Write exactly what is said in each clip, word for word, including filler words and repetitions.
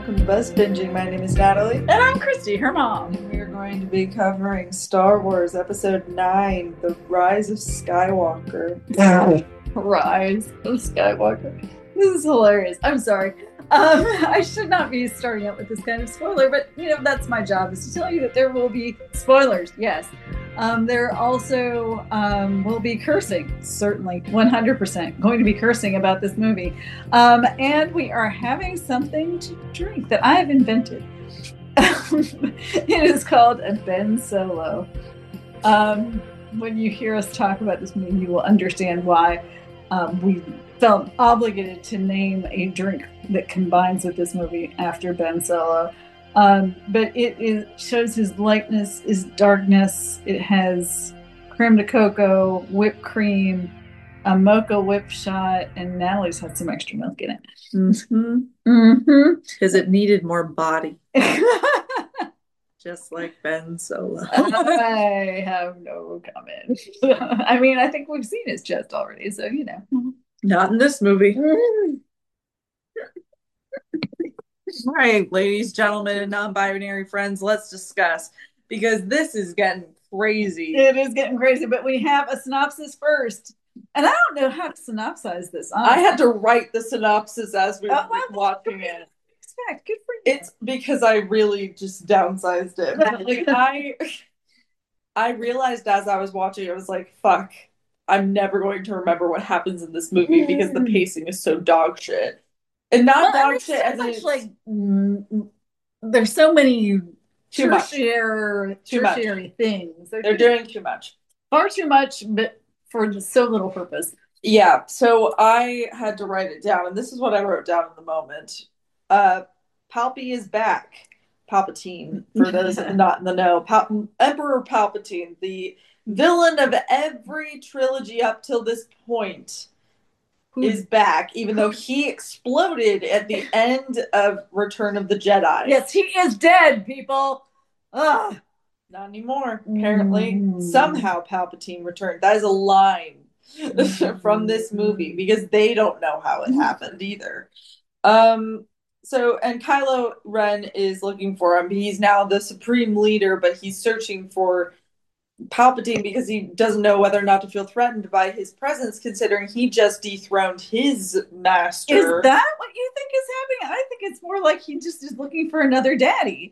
welcome to Buzz Binging. My name is Natalie. And I'm Christy, her mom. We are going to be covering Star Wars Episode nine, The Rise of Skywalker. Rise of Skywalker. This is hilarious. I'm sorry. Um, I should not be starting out with this kind of spoiler, but, you know, that's my job, is to tell you that there will be spoilers, yes. Um, there also um, will be cursing, certainly, one hundred percent going to be cursing about this movie. Um, and we are having something to drink that I have invented. It is called a Ben Solo. Um, when you hear us talk about this movie, you will understand why um, we felt obligated to name a drink that combines with this movie after Ben Solo. Um, but it, it shows his lightness, his darkness. It has creme de coco, whipped cream, a mocha whip shot, and Natalie's had some extra milk in it. Mm-hmm. Mm-hmm. Because it needed more body. Just like Ben Solo. I have no comment. I mean, I think we've seen his chest already, so you know. Not in this movie. All right, ladies, gentlemen, and non-binary friends, let's discuss, because this is getting crazy. It is getting crazy, but we have a synopsis first. And I don't know how to synopsize this. Honestly. I had to write the synopsis as we were oh, well, watching it. Expect. Good for you. It's because I really just downsized it. Like I, I realized as I was watching, I was like, "Fuck, I'm never going to remember what happens in this movie because the pacing is so dog shit." And not well, dog shit so as much it's like mm, there's so many too tertiary, much. Too tertiary much. things. They're, They're doing too much. Far too much, but for so little purpose. Yeah, so I had to write it down, and this is what I wrote down in the moment. Uh, Palpy is back. Palpatine, for those not in the know. Pal- Emperor Palpatine, the villain of every trilogy up till this point, is back, even though he exploded at the end of Return of the Jedi. Yes, he is dead, people. Ugh. Not anymore. Apparently, mm. somehow Palpatine returned. That is a line from this movie because they don't know how it happened either. Um. So, and Kylo Ren is looking for him. He's now the supreme leader, but he's searching for Palpatine because he doesn't know whether or not to feel threatened by his presence, considering he just dethroned his master. Is that what you think is happening? I think it's more like he just is looking for another daddy.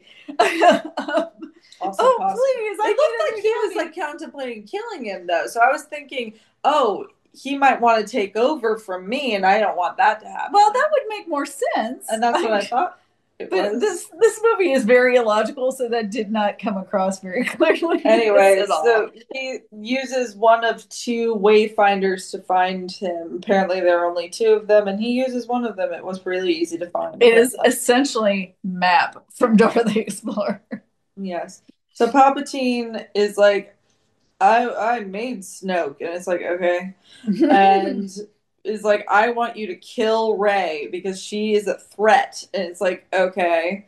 um, Also oh, possible. please! I it looked like he daddy. was like contemplating killing him, though. So I was thinking, oh, he might want to take over from me, and I don't want that to happen. Well, that would make more sense, and that's what I thought. It but was. this this movie is very illogical, so that did not come across very clearly. Anyway, so he uses one of two wayfinders to find him. Apparently, there are only two of them, and he uses one of them. It was really easy to find. It is essentially map from Dora the Explorer. Yes. So Palpatine is like, I I made Snoke, and it's like, okay, and is like, I want you to kill Rey because she is a threat. And it's like, okay,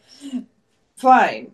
fine.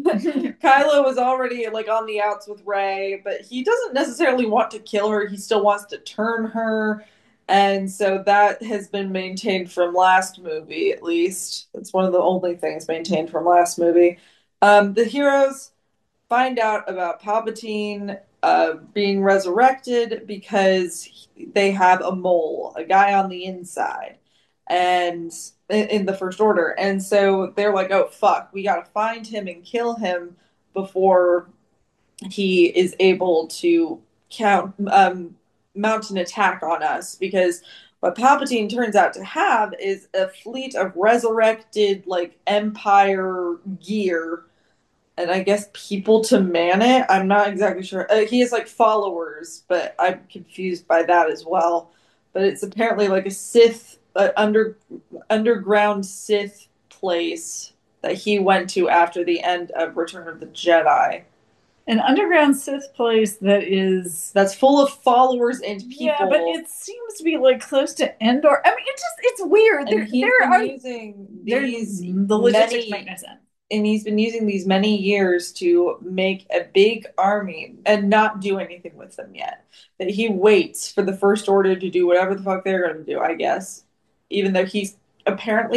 Kylo was already like on the outs with Rey, but he doesn't necessarily want to kill her. He still wants to turn her. And so that has been maintained from last movie, at least. It's one of the only things maintained from last movie. Um, the heroes find out about Palpatine uh, being resurrected because they have a mole, a guy on the inside, and in the First Order. And so they're like, oh, fuck, we gotta find him and kill him before he is able to count, um, mount an attack on us. Because what Palpatine turns out to have is a fleet of resurrected, like, Empire gear, and I guess people to man it. I'm not exactly sure. Uh, he has like followers, but I'm confused by that as well. But it's apparently like a Sith, uh, under underground Sith place that he went to after the end of Return of the Jedi. An underground Sith place that is that's full of followers and people. Yeah, but it seems to be like close to Endor. I mean, it just it's weird. And there, he's there been are using these the logistics many, make no sense. And he's been using these many years to make a big army and not do anything with them yet. That he waits for the First Order to do whatever the fuck they're going to do, I guess. Even though he's apparently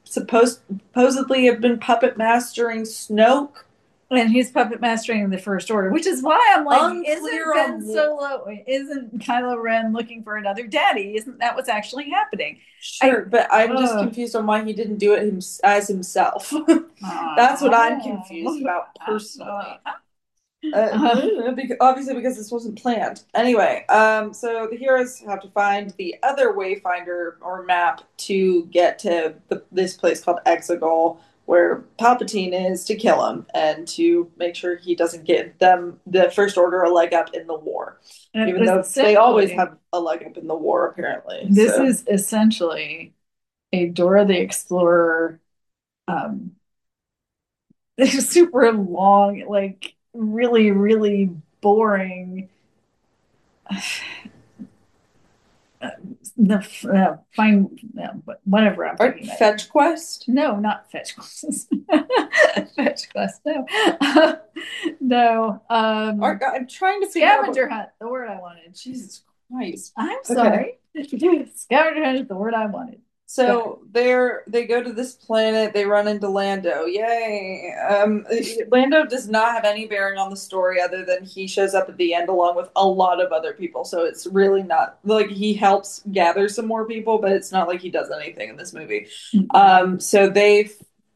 supposed supposedly have been puppet mastering Snoke. And he's puppet mastering the First Order, which is why I'm like, Unclear isn't Ben on Solo, isn't Kylo Ren looking for another daddy? Isn't that what's actually happening? Sure, I, but I'm uh, just confused on why he didn't do it him, as himself. That's what I'm confused about personally. Uh, because, obviously, because this wasn't planned. Anyway, um, so the heroes have to find the other wayfinder or map to get to the, this place called Exegol, where Palpatine is, to kill him and to make sure he doesn't get them the First Order a leg up in the war. Even though they always have a leg up in the war, apparently. This so. is essentially a Dora the Explorer. Um, super long, like really, really boring. The uh, fine, no, but whatever I'm talking about. Fetch Quest? No, not Fetch Quest. Fetch Quest. No, uh, no. Um, Or, I'm trying to figure scavenger out hunt. The word I wanted. Jesus Christ! I'm sorry. Okay. Scavenger hunt is the word I wanted. So they're they go to this planet. They run into Lando. Yay! Um, Lando does not have any bearing on the story other than he shows up at the end along with a lot of other people. So it's really not like he helps gather some more people, but it's not like he does anything in this movie. Mm-hmm. Um, so they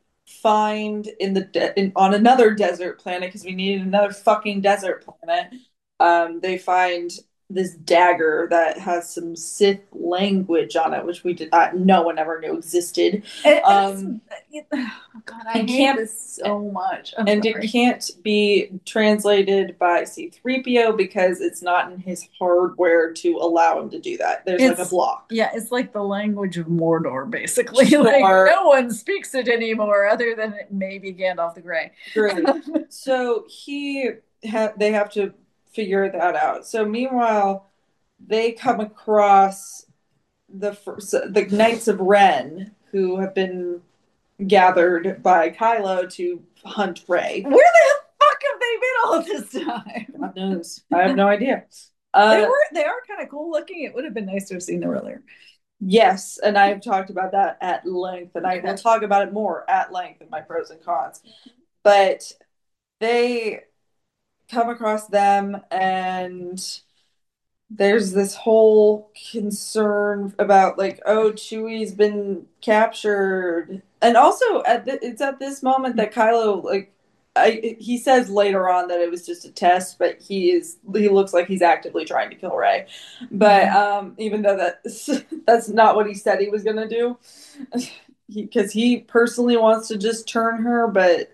find in the de- in, on another desert planet because we needed another fucking desert planet. Um, they find this dagger that has some Sith language on it, which we did not, no one ever knew existed. It, um, it, oh God, I hate this so much. I'm and sorry. It can't be translated by C three P O because it's not in his hardware to allow him to do that. There's it's, like a block. Yeah, it's like the language of Mordor, basically. Sure. Like no one speaks it anymore other than maybe Gandalf the Grey. Great. So he ha- they have to figure that out. So meanwhile, they come across the first, the Knights of Ren, who have been gathered by Kylo to hunt Rey. Where the fuck have they been all this time? God knows. I have no idea. Uh, they were they are kind of cool looking. It would have been nice to have seen them earlier. Yes, and I've talked about that at length, and I will talk about it more at length in my pros and cons. But they come across them, and there's this whole concern about like, oh, Chewie's been captured, and also at the, it's at this moment that Kylo like, I he says later on that it was just a test, but he is he looks like he's actively trying to kill Rey, but um, even though that's that's not what he said he was gonna do, because he, he personally wants to just turn her, but.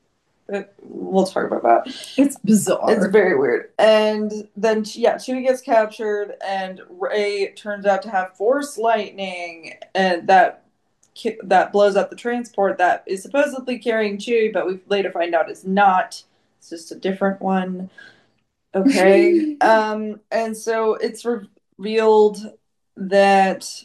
We'll talk about that. It's bizarre. It's very weird. And then, yeah, Chewie gets captured, and Rey turns out to have Force lightning, and that that blows up the transport that is supposedly carrying Chewie, but we later find out is not. It's just a different one. Okay. um, and so it's revealed that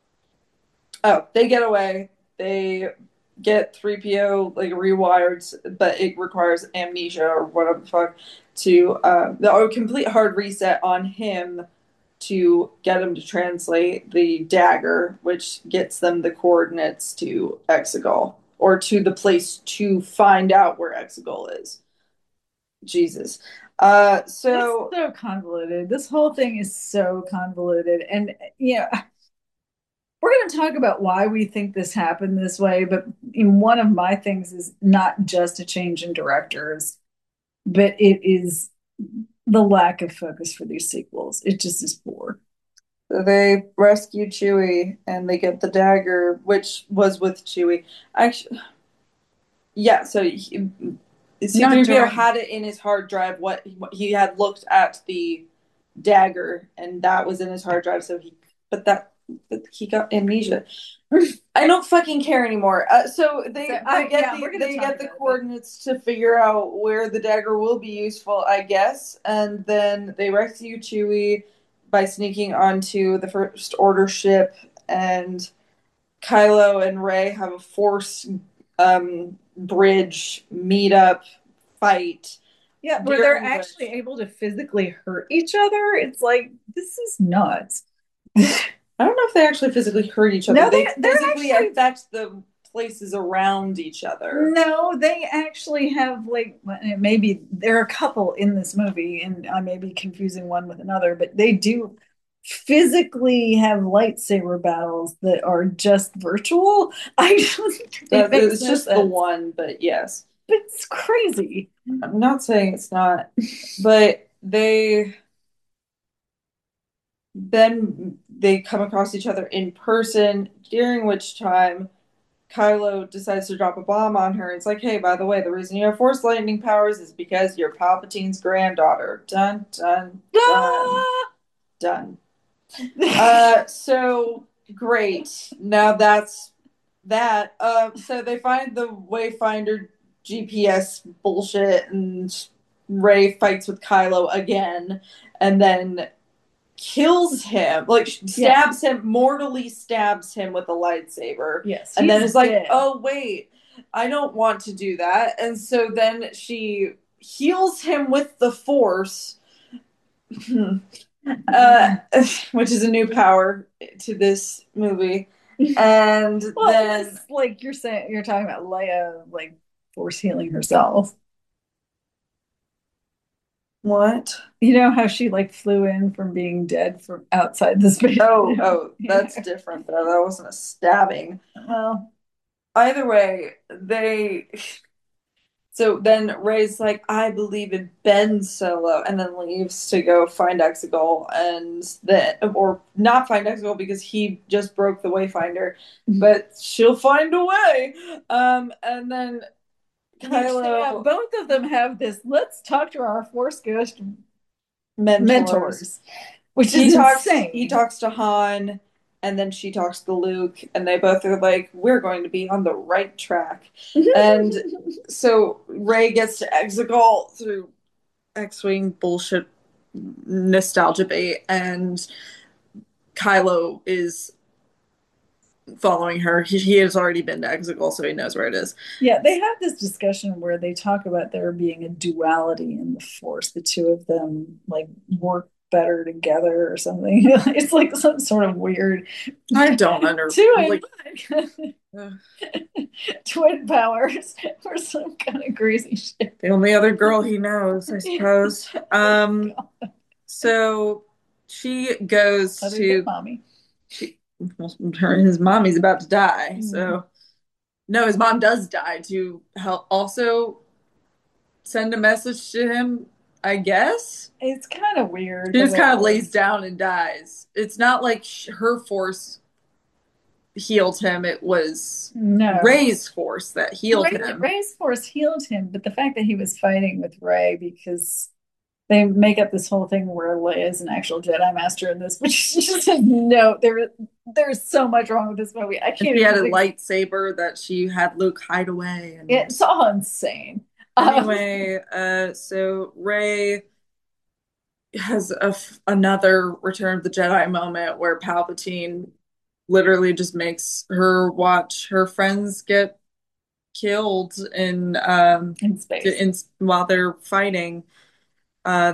oh, they get away. They get three P O like rewired, but it requires amnesia or whatever the fuck to uh, the complete hard reset on him to get him to translate the dagger, which gets them the coordinates to Exegol or to the place to find out where Exegol is. Jesus. Uh, so it's so convoluted. This whole thing is so convoluted, and you know. We're going to talk about why we think this happened this way, but one of my things is not just a change in directors, but it is the lack of focus for these sequels. It just is poor. So they rescue Chewie and they get the dagger, which was with Chewie. Actually, yeah. So he, C three P O had it in his hard drive. What, what he had looked at the dagger, and that was in his hard drive. So he, but that. He got amnesia. I don't fucking care anymore. Uh, so they, so, they I, get yeah, the, they get the coordinates it. to figure out where the dagger will be useful, I guess, and then they rescue Chewie by sneaking onto the First Order ship, and Kylo and Rey have a Force um, bridge meetup fight. Yeah, where they're actually able to physically hurt each other. It's like, this is nuts. I don't know if they actually physically hurt each other. No, they physically actually... affect the places around each other. No, they actually have like maybe there are a couple in this movie, and I may be confusing one with another, but they do physically have lightsaber battles that are just virtual. I just That, it makes it's no just the sense. one, but yes. But it's crazy. I'm not saying it's not, but they then they come across each other in person, during which time Kylo decides to drop a bomb on her. It's like, hey, by the way, the reason you have Force lightning powers is because you're Palpatine's granddaughter. Dun dun dun dun. Uh, so great. Now that's that. Uh, so they find the Wayfinder G P S bullshit, and Rey fights with Kylo again, and then kills him, like stabs yeah. him, mortally stabs him with a lightsaber. Yes, and then he's is like, dead. oh wait, I don't want to do that, and so then she heals him with the Force, uh, which is a new power to this movie. And well, then, this, like you're saying, you're talking about Leia, like Force healing herself. What? You know how she like flew in from being dead from outside the space? Oh, oh, that's yeah. different. But that wasn't a stabbing. Well, either way, they. So then Rey's like, I believe in Ben Solo, and then leaves to go find Exegol, and then, or not find Exegol because he just broke the Wayfinder, but she'll find a way. Um, and then Kylo, yeah, both of them have this. Let's talk to our Force Ghost mentors, mentors which he is talks. insane. He talks to Han. And then she talks to Luke, and they both are like, we're going to be on the right track. And so Rey gets to Exegol through X-Wing bullshit nostalgia bait, and Kylo is following her. He, he has already been to Exegol, so he knows where it is. Yeah, they have this discussion where they talk about there being a duality in the Force. The two of them, like, work better together or something. It's like some sort of weird. I don't understand. Like, twin powers or some kind of crazy shit. The only other girl he knows, I suppose. Um, so she goes Other to mommy. She, her, his mommy's about to die. Mm-hmm. So no, his mom does die to help also send a message to him. I guess it's kind of weird. She just kind of lays down and dies. It's not like her Force healed him. It was no. Rey's Force that healed Rey, him. Rey's Force healed him, but the fact that he was fighting with Rey because they make up this whole thing where Leia is an actual Jedi Master in this, which just no, there, there's so much wrong with this movie. I can't. And she had a lightsaber that she had Luke hide away. And... it's all insane. Anyway, uh, so Rey has a f- another Return of the Jedi moment where Palpatine literally just makes her watch her friends get killed in um in space in, while they're fighting. Uh,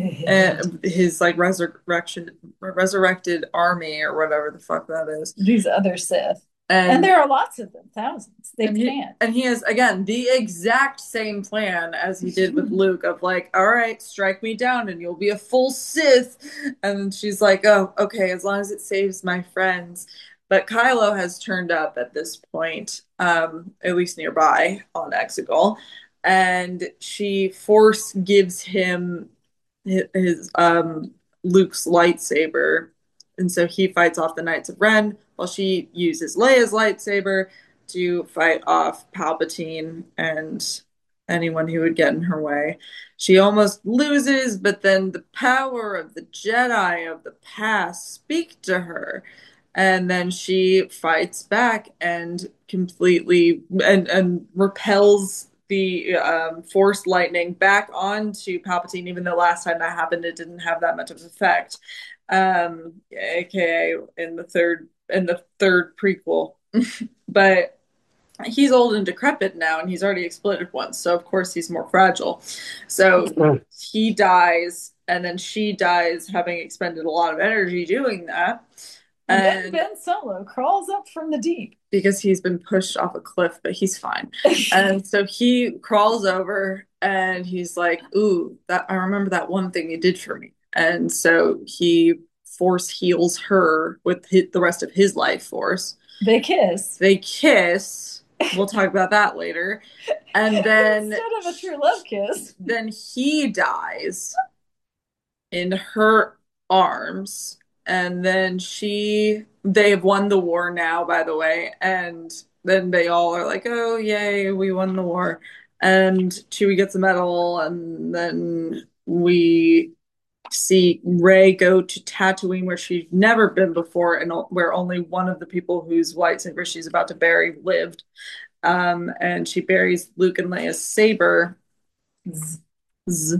his like resurrection, resurrected army or whatever the fuck that is. These other Sith. And, and there are lots of them, thousands. They and can't. He, and he has, again, the exact same plan as he did with Luke of like, all right, strike me down and you'll be a full Sith. And she's like, oh, okay, as long as it saves my friends. But Kylo has turned up at this point, um, at least nearby on Exegol. And she Force gives him his, his um, Luke's lightsaber. And so he fights off the Knights of Ren while she uses Leia's lightsaber to fight off Palpatine and anyone who would get in her way. She almost loses, but then the power of the Jedi of the past speak to her. And then she fights back and completely and, and repels the um, Force lightning back onto Palpatine, even though last time that happened, it didn't have that much of an effect. Um, A K A in the third in the third prequel. But he's old and decrepit now, and he's already exploded once, so of course he's more fragile. So he dies, and then she dies, having expended a lot of energy doing that. And then And Ben Solo crawls up from the deep. because he's been pushed off a cliff, but he's fine. And so he crawls over and he's like, "Ooh, that I remember that one thing you did for me." And so he force heals her with his, the rest of his life force. They kiss. They kiss. We'll talk about that later. And then instead of a true love kiss, then he dies in her arms. And then she, they've won the war now, by the way. And then they all are like, "Oh, yay, we won the war." And Chewie gets a medal. And then we see Rey go to Tatooine, where she's never been before, and where only one of the people whose lightsaber she's about to bury lived. Um, and she buries Luke and Leia's saber. Z- Z.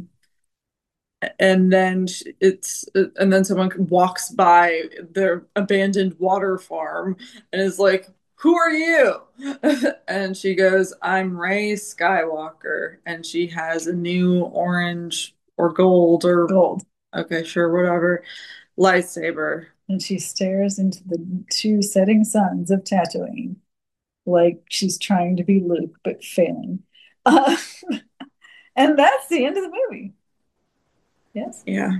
And then it's and then someone walks by their abandoned water farm and is like, "Who are you?" And she goes, "I'm Rey Skywalker." And she has a new orange or gold or gold. Okay, sure, whatever. Lightsaber. And she stares into the two setting suns of Tatooine like she's trying to be Luke, but failing. Uh, and that's the end of the movie. Yes. Yeah.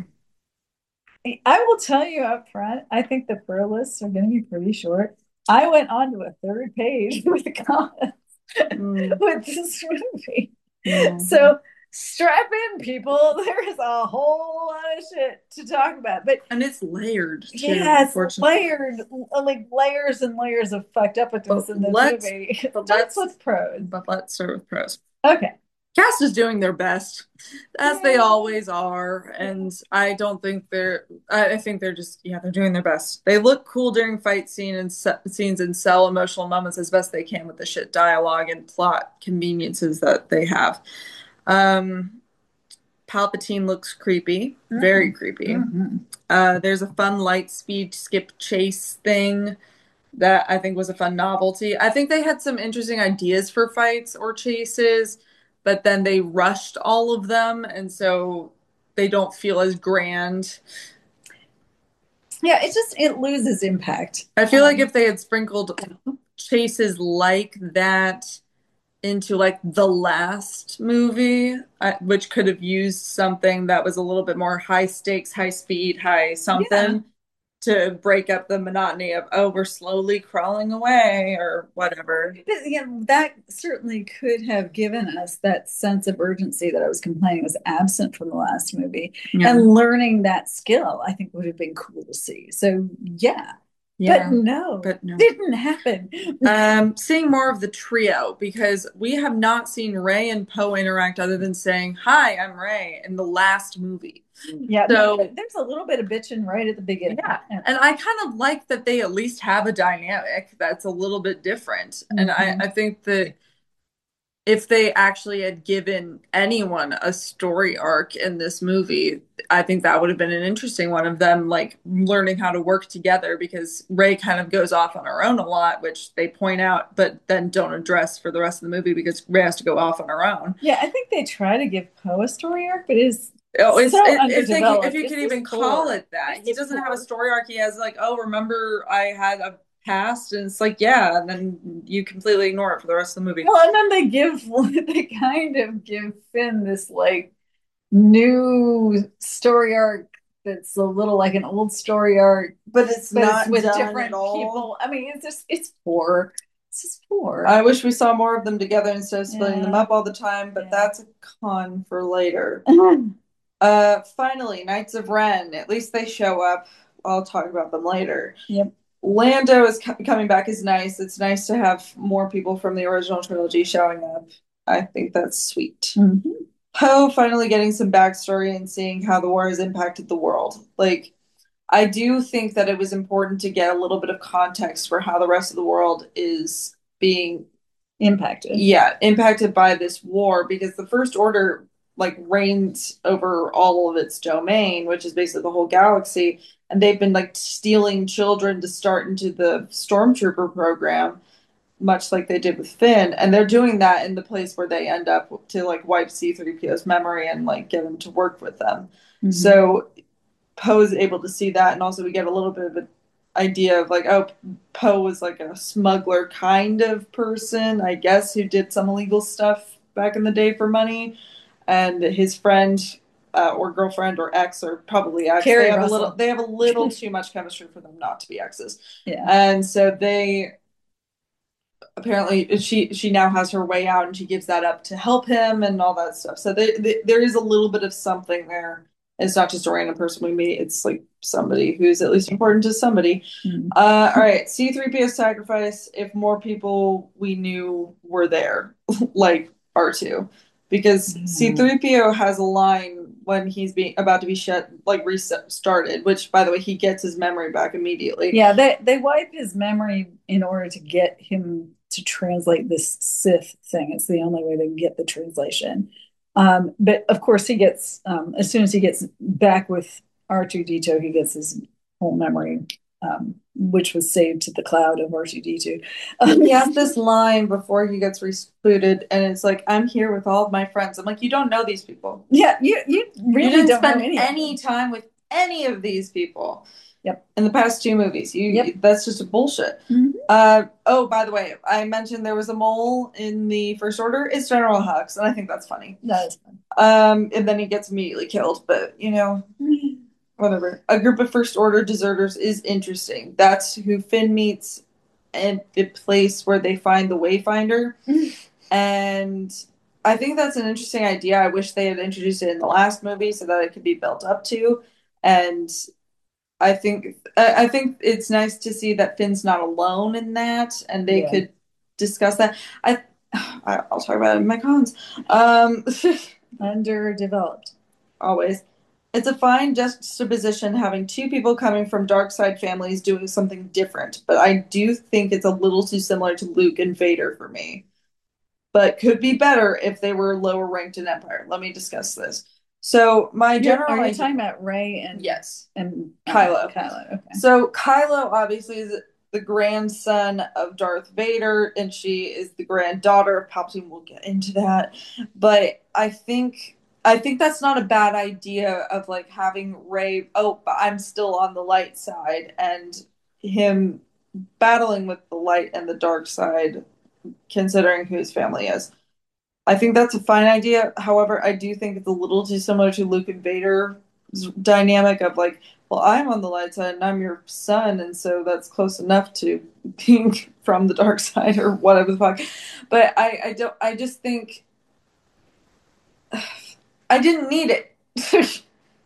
I will tell you up front, I think the pro lists are going to be pretty short. I went on to a third page with the comments mm. with this movie. Mm. So strap in, people. There is a whole lot of shit to talk about, but and it's layered too. Yeah, it's layered, like layers and layers of fucked upness in the movie. But let's with pros. But let's start with pros. Okay. Cast is doing their best, as yeah. they always are, and I don't think they're. I think they're just yeah, they're doing their best. They look cool during fight scene and se- scenes and sell emotional moments as best they can with the shit dialogue and plot conveniences that they have. Um, Palpatine looks creepy, mm-hmm. very creepy. Mm-hmm. Uh, there's a fun light speed skip chase thing that I think was a fun novelty. I think they had some interesting ideas for fights or chases, but then they rushed all of them, and so they don't feel as grand. Yeah, it just it loses impact. I feel um, like if they had sprinkled chases like that into like the last movie, uh, which could have used something that was a little bit more high stakes, high speed, high something yeah. to break up the monotony of, oh, we're slowly crawling away or whatever. But, yeah, that certainly could have given us that sense of urgency that I was complaining was absent from the last movie. Yeah. And learning that skill, I think, would have been cool to see. So, yeah. Yeah, but no, but no, didn't happen. um, seeing more of the trio, because we have not seen Rey and Poe interact other than saying, "Hi, I'm Rey" in the last movie. Yeah, so no, there's a little bit of bitching right at the beginning. Yeah, and I kind of like that they at least have a dynamic that's a little bit different. Mm-hmm. And I, I think that if they actually had given anyone a story arc in this movie, I think that would have been an interesting one of them, like learning how to work together, because Rey kind of goes off on her own a lot, which they point out, but then don't address for the rest of the movie because Rey has to go off on her own. Yeah, I think they try to give Poe a story arc, but it's Oh, it's, so it, if, they, if you could even call it that. It's he doesn't have a story arc. He has like, oh, remember I had a past, and it's like, yeah, and then you completely ignore it for the rest of the movie. Well, and then they give they kind of give Finn this like new story arc that's a little like an old story arc, but it's but not it's with done different at all. people. I mean, it's just it's poor. It's just poor. I wish we saw more of them together instead of splitting yeah. them up all the time, but yeah. that's a con for later. uh, finally, Knights of Ren. At least they show up. I'll talk about them later. Yep. Lando is coming back is nice. It's nice to have more people from the original trilogy showing up. I think that's sweet. Mm-hmm. Poe finally getting some backstory and seeing how the war has impacted the world. Like, I do think that it was important to get a little bit of context for how the rest of the world is being impacted. Yeah, impacted by this war, because the First Order like reigns over all of its domain, which is basically the whole galaxy. And they've been like stealing children to start into the Stormtrooper program, much like they did with Finn. And they're doing that in the place where they end up to like wipe C three P O's memory and like get him to work with them. Mm-hmm. So Poe's able to see that. And also we get a little bit of a idea of like, oh, Poe was like a smuggler kind of person, I guess, who did some illegal stuff back in the day for money, and his friend uh, or girlfriend or ex or probably ex, Carrie they have Russell. a little they have a little too much chemistry for them not to be exes. Yeah. And so they apparently she she now has her way out and she gives that up to help him and all that stuff. So they, they, there is a little bit of something there. It's not just a random person we meet. It's like somebody who's at least important to somebody. Mm-hmm. Uh, all right, C three P O sacrifice if more people we knew were there, like R two. Because mm-hmm. C three P O has a line when he's being about to be shut, like restarted, which, by the way, he gets his memory back immediately. Yeah, they, they wipe his memory in order to get him to translate this Sith thing. It's the only way they can get the translation. Um, but of course, he gets um, as soon as he gets back with R two D two, he gets his whole memory, um, which was saved to the cloud of R two D two. Um, he has this line before he gets rebooted, and it's like, "I'm here with all of my friends." I'm like, you don't know these people. Yeah, you you really you didn't don't spend know any, any time with any of these people. Yep. In the past two movies, you yep. that's just a bullshit. Mm-hmm. Uh, oh, by the way, I mentioned there was a mole in the First Order. It's General Hux, and I think that's funny. That is fun. Um, and then he gets immediately killed, but you know, whatever. A group of First Order deserters is interesting. That's who Finn meets, and the place where they find the Wayfinder, and I think that's an interesting idea. I wish they had introduced it in the last movie so that it could be built up to, and. I think I think it's nice to see that Finn's not alone in that, and they yeah. could discuss that. I I'll talk about it in my cons. Um, Underdeveloped, always. It's a fine juxtaposition having two people coming from dark side families doing something different, but I do think it's a little too similar to Luke and Vader for me. But could be better if they were lower ranked in Empire. Let me discuss this. So my general, are you idea, talking about Rey and yes, and Kylo? Uh, Kylo. Okay. So Kylo obviously is the grandson of Darth Vader, and she is the granddaughter of Palpatine. We'll get into that, but I think I think that's not a bad idea of like having Rey. Oh, but I'm still on the light side, and him battling with the light and the dark side, considering who his family is. I think that's a fine idea. However, I do think it's a little too similar to Luke and Vader's dynamic of like, well, I'm on the light side and I'm your son, and so that's close enough to being from the dark side or whatever the fuck. But I, I don't. I just think I didn't need it.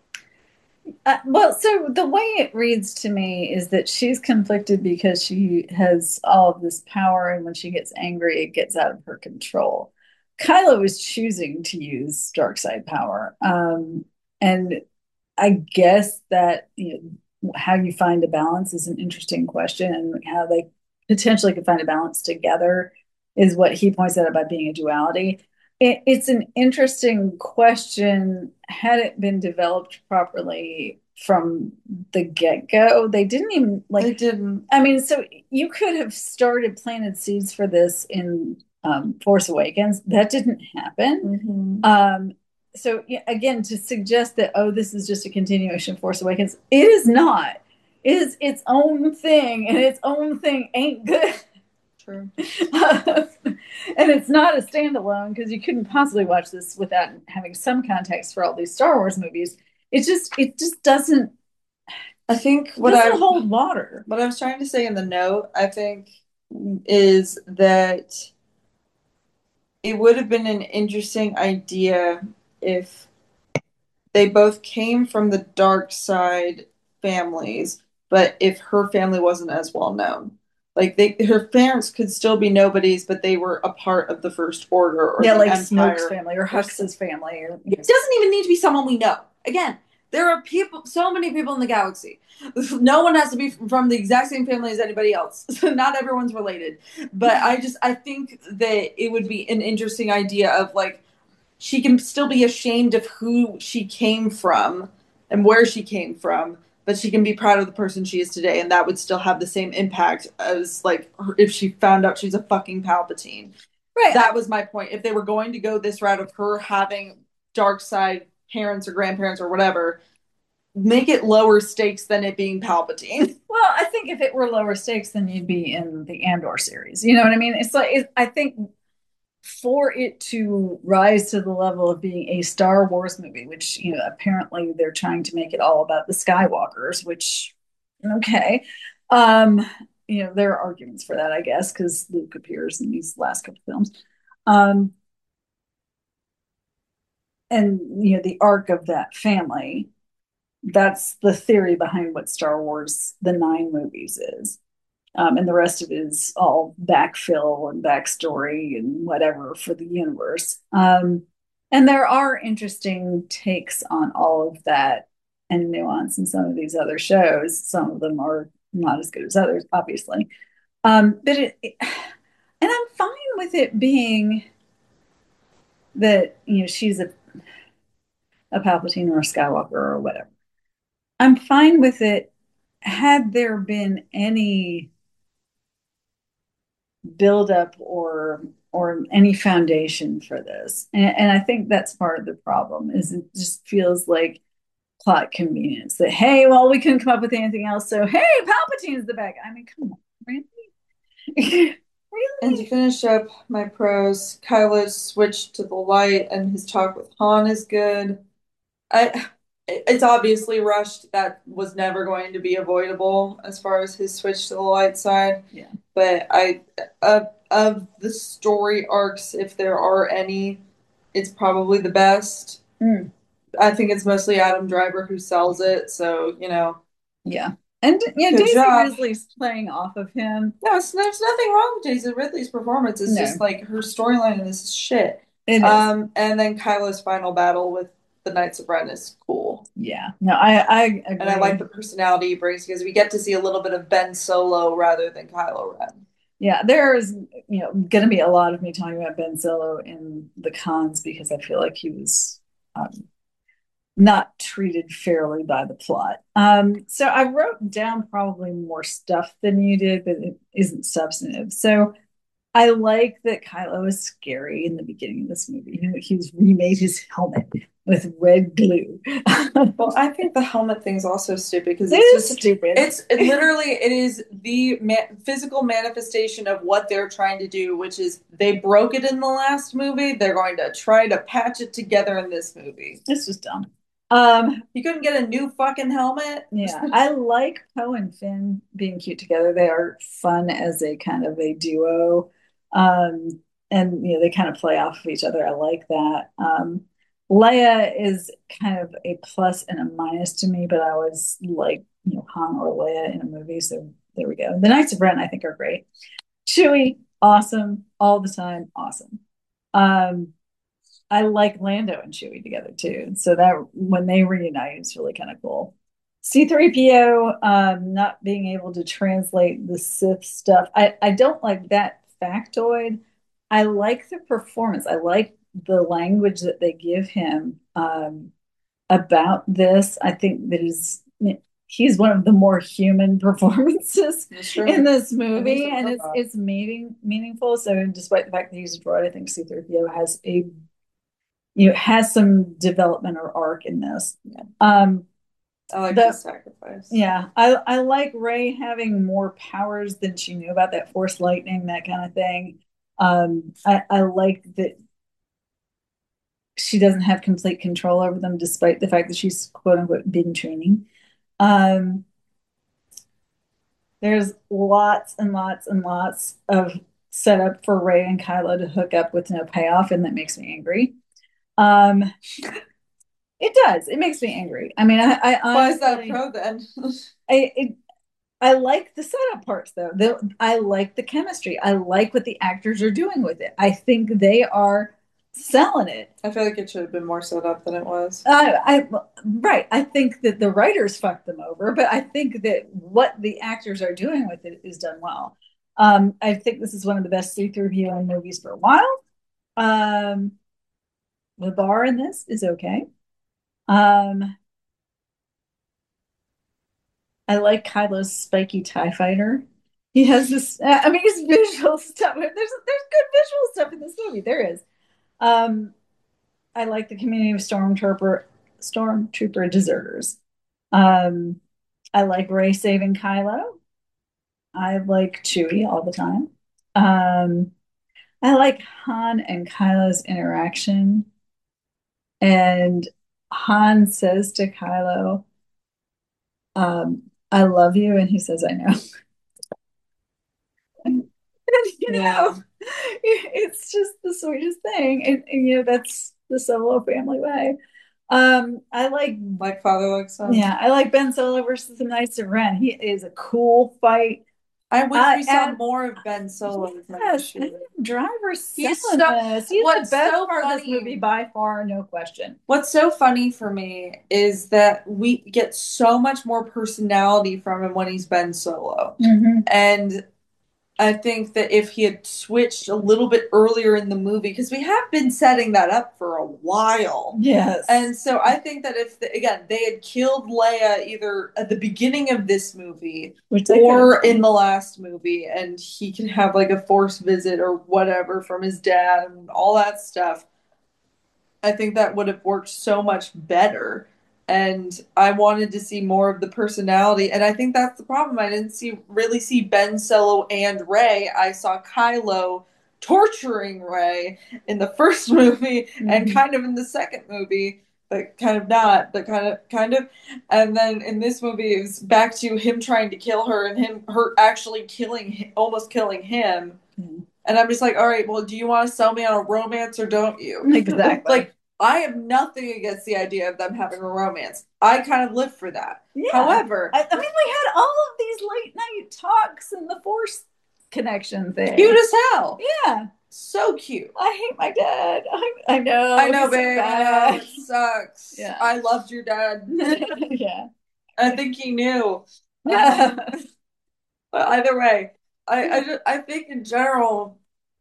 uh, well, so the way it reads to me is that she's conflicted because she has all of this power, and when she gets angry, it gets out of her control. Kylo is choosing to use dark side power. Um, and I guess that, you know, how you find a balance is an interesting question, and how they potentially could find a balance together is what he points out about being a duality. It, it's an interesting question. Had it been developed properly from the get-go, they didn't even like, they didn't. I mean, so you could have started planted seeds for this in Um, Force Awakens. That didn't happen. Mm-hmm. Um, so again, to suggest that, oh, this is just a continuation of Force Awakens, it is not. It is its own thing, and its own thing ain't good. True. uh, and it's not a standalone, because you couldn't possibly watch this without having some context for all these Star Wars movies. It just, it just doesn't. I think what doesn't I hold water. What I was trying to say in the note, I think, is that it would have been an interesting idea if they both came from the dark side families, but if her family wasn't as well known. Like they, her parents could still be nobodies, but they were a part of the First Order or yeah, the like Empire. Snoke's family or Hux's family. Or, yes. It doesn't even need to be someone we know. Again, there are people, so many people in the galaxy. No one has to be from the exact same family as anybody else. Not everyone's related. But I just, I think that it would be an interesting idea of like, she can still be ashamed of who she came from and where she came from, but she can be proud of the person she is today, and that would still have the same impact as like if she found out she's a fucking Palpatine. Right. That was my point. If they were going to go this route of her having dark side parents or grandparents or whatever, make it lower stakes than it being Palpatine. Well, I think if it were lower stakes, then you'd be in the Andor series. You know what I mean? It's like it, I think for it to rise to the level of being a Star Wars movie, which you know apparently they're trying to make it all about the Skywalkers, which okay, um, you know there are arguments for that, I guess, because Luke appears in these last couple films, um, and you know the arc of that family. That's the theory behind what Star Wars, the nine movies, is. Um, and the rest of it is all backfill and backstory and whatever for the universe. Um, and there are interesting takes on all of that and nuance in some of these other shows. Some of them are not as good as others, obviously. Um, but it, it, and I'm fine with it being that you know she's a a Palpatine or a Skywalker or whatever. I'm fine with it had there been any build up or or any foundation for this. And, and I think that's part of the problem is it just feels like plot convenience that, hey, well, we couldn't come up with anything else. So, hey, Palpatine's the bad guy. I mean, come on, really? And to Really? finish up my pros, Kylo's switch to the light and his talk with Han is good. I it's obviously rushed. That was never going to be avoidable as far as his switch to the light side. Yeah. But I of of the story arcs, if there are any, it's probably the best. Mm. I think it's mostly Adam Driver who sells it, so you know, Yeah. And yeah, good Daisy job. Ridley's playing off of him. No, it's, there's nothing wrong with Daisy Ridley's performance. It's No, just like her storyline in this is shit. it is. Um, and then Kylo's final battle with the Knights of Ren is cool. Yeah. No, I I agree. And I like the personality he brings because we get to see a little bit of Ben Solo rather than Kylo Ren. Yeah, there is, you know, going to be a lot of me talking about Ben Solo in the cons because I feel like he was um, not treated fairly by the plot. Um, so I wrote down probably more stuff than you did, but it isn't substantive. So I like that Kylo is scary in the beginning of this movie. You know, he's remade his helmet with red glue. Well, I think the helmet thing's also stupid because It it's is just stupid. it's it literally it is the ma- physical manifestation of what they're trying to do, which is they broke it in the last movie. They're going to try to patch it together in this movie. It's just dumb. Um, You couldn't get a new fucking helmet. yeah, I like Poe and Finn being cute together. They are fun as a kind of a duo. Um, and you know, they kind of play off of each other. I like that. Um, Leia is kind of a plus and a minus to me, but I always like, you know, Han or Leia in a movie. So there we go. The Knights of Ren, I think, are great. Chewie, awesome, all the time, awesome. Um, I like Lando and Chewie together too. So that when they reunite, it's really kind of cool. C three P O um, not being able to translate the Sith stuff. I, I don't like that factoid. I like the performance. I like the language that they give him um, about this. I think that is he's one of the more human performances in this movie, and it's it's meaning meaningful. So despite the fact that he's a droid, I think C three P O has a you know has some development or arc in this. Yeah. Um, I like the the sacrifice. Yeah, I I like Rey having more powers than she knew about, that Force lightning, that kind of thing. Um, I I like that she doesn't have complete control over them, despite the fact that she's quote unquote been training. Um, there's lots and lots and lots of setup for Rey and Kylo to hook up with no payoff, and that makes me angry. Um, it does. It makes me angry. I mean, I, I honestly, why is that pro then? I it, I like the setup parts though. The, I like the chemistry. I like what the actors are doing with it. I think they are selling it. I feel like it should have been more set up than it was. I, I right. I think that the writers fucked them over, but I think that what the actors are doing with it is done well. Um, I think this is one of the best C three P O movies for a while. Um, the bar in this is okay. Um, I like Kylo's spiky TIE fighter. He has this, I mean, his visual stuff. There's there's good visual stuff in this movie. There is. Um, I like the community of stormtrooper stormtrooper deserters. Um, I like Rey saving Kylo. I like Chewie all the time. Um, I like Han and Kylo's interaction. And Han says to Kylo, um, I love you. And he says, I know. And, you Yeah. know, it's just the sweetest thing. And, and you know, that's the Solo family way. Um, I like, Like father, like son. yeah, I like Ben Solo versus the Knights of Ren. He is a cool fight. I wish Uh, we saw and more of Ben Solo. yes, Adam Driver's He's selling so. this. He's the What's best so part of this funny? movie by far, no question. What's so funny for me is that we get so much more personality from him when he's Ben Solo, Mm-hmm. and I think that if he had switched a little bit earlier in the movie, because we have been setting that up for a while. Yes. And so I think that if, the, again, they had killed Leia either at the beginning of this movie Which they or could. in the last movie, and he can have like a force visit or whatever from his dad and all that stuff, I think that would have worked so much better. And I wanted to see more of the personality, and I think that's the problem. I didn't see really see Ben Solo and Rey. I saw Kylo torturing Rey in the first movie Mm-hmm. and kind of in the second movie, but kind of not, but kind of kind of. And then in this movie, it was back to him trying to kill her and him her actually killing almost killing him. Mm-hmm. And I'm just like, all right, well, do you want to sell me on a romance or don't you? Exactly. Like, I have nothing against the idea of them having a romance. I kind of live for that. Yeah. However, I, I mean, we had all of these late night talks and the Force connection thing. cute as hell. Yeah. So cute. I hate my dad. I, I know. I know, he's so babe. I bad. know. It sucks. Yeah. I loved your dad. Yeah. I think he knew. Yeah. Um, but either way, I, I, ju- I think in general,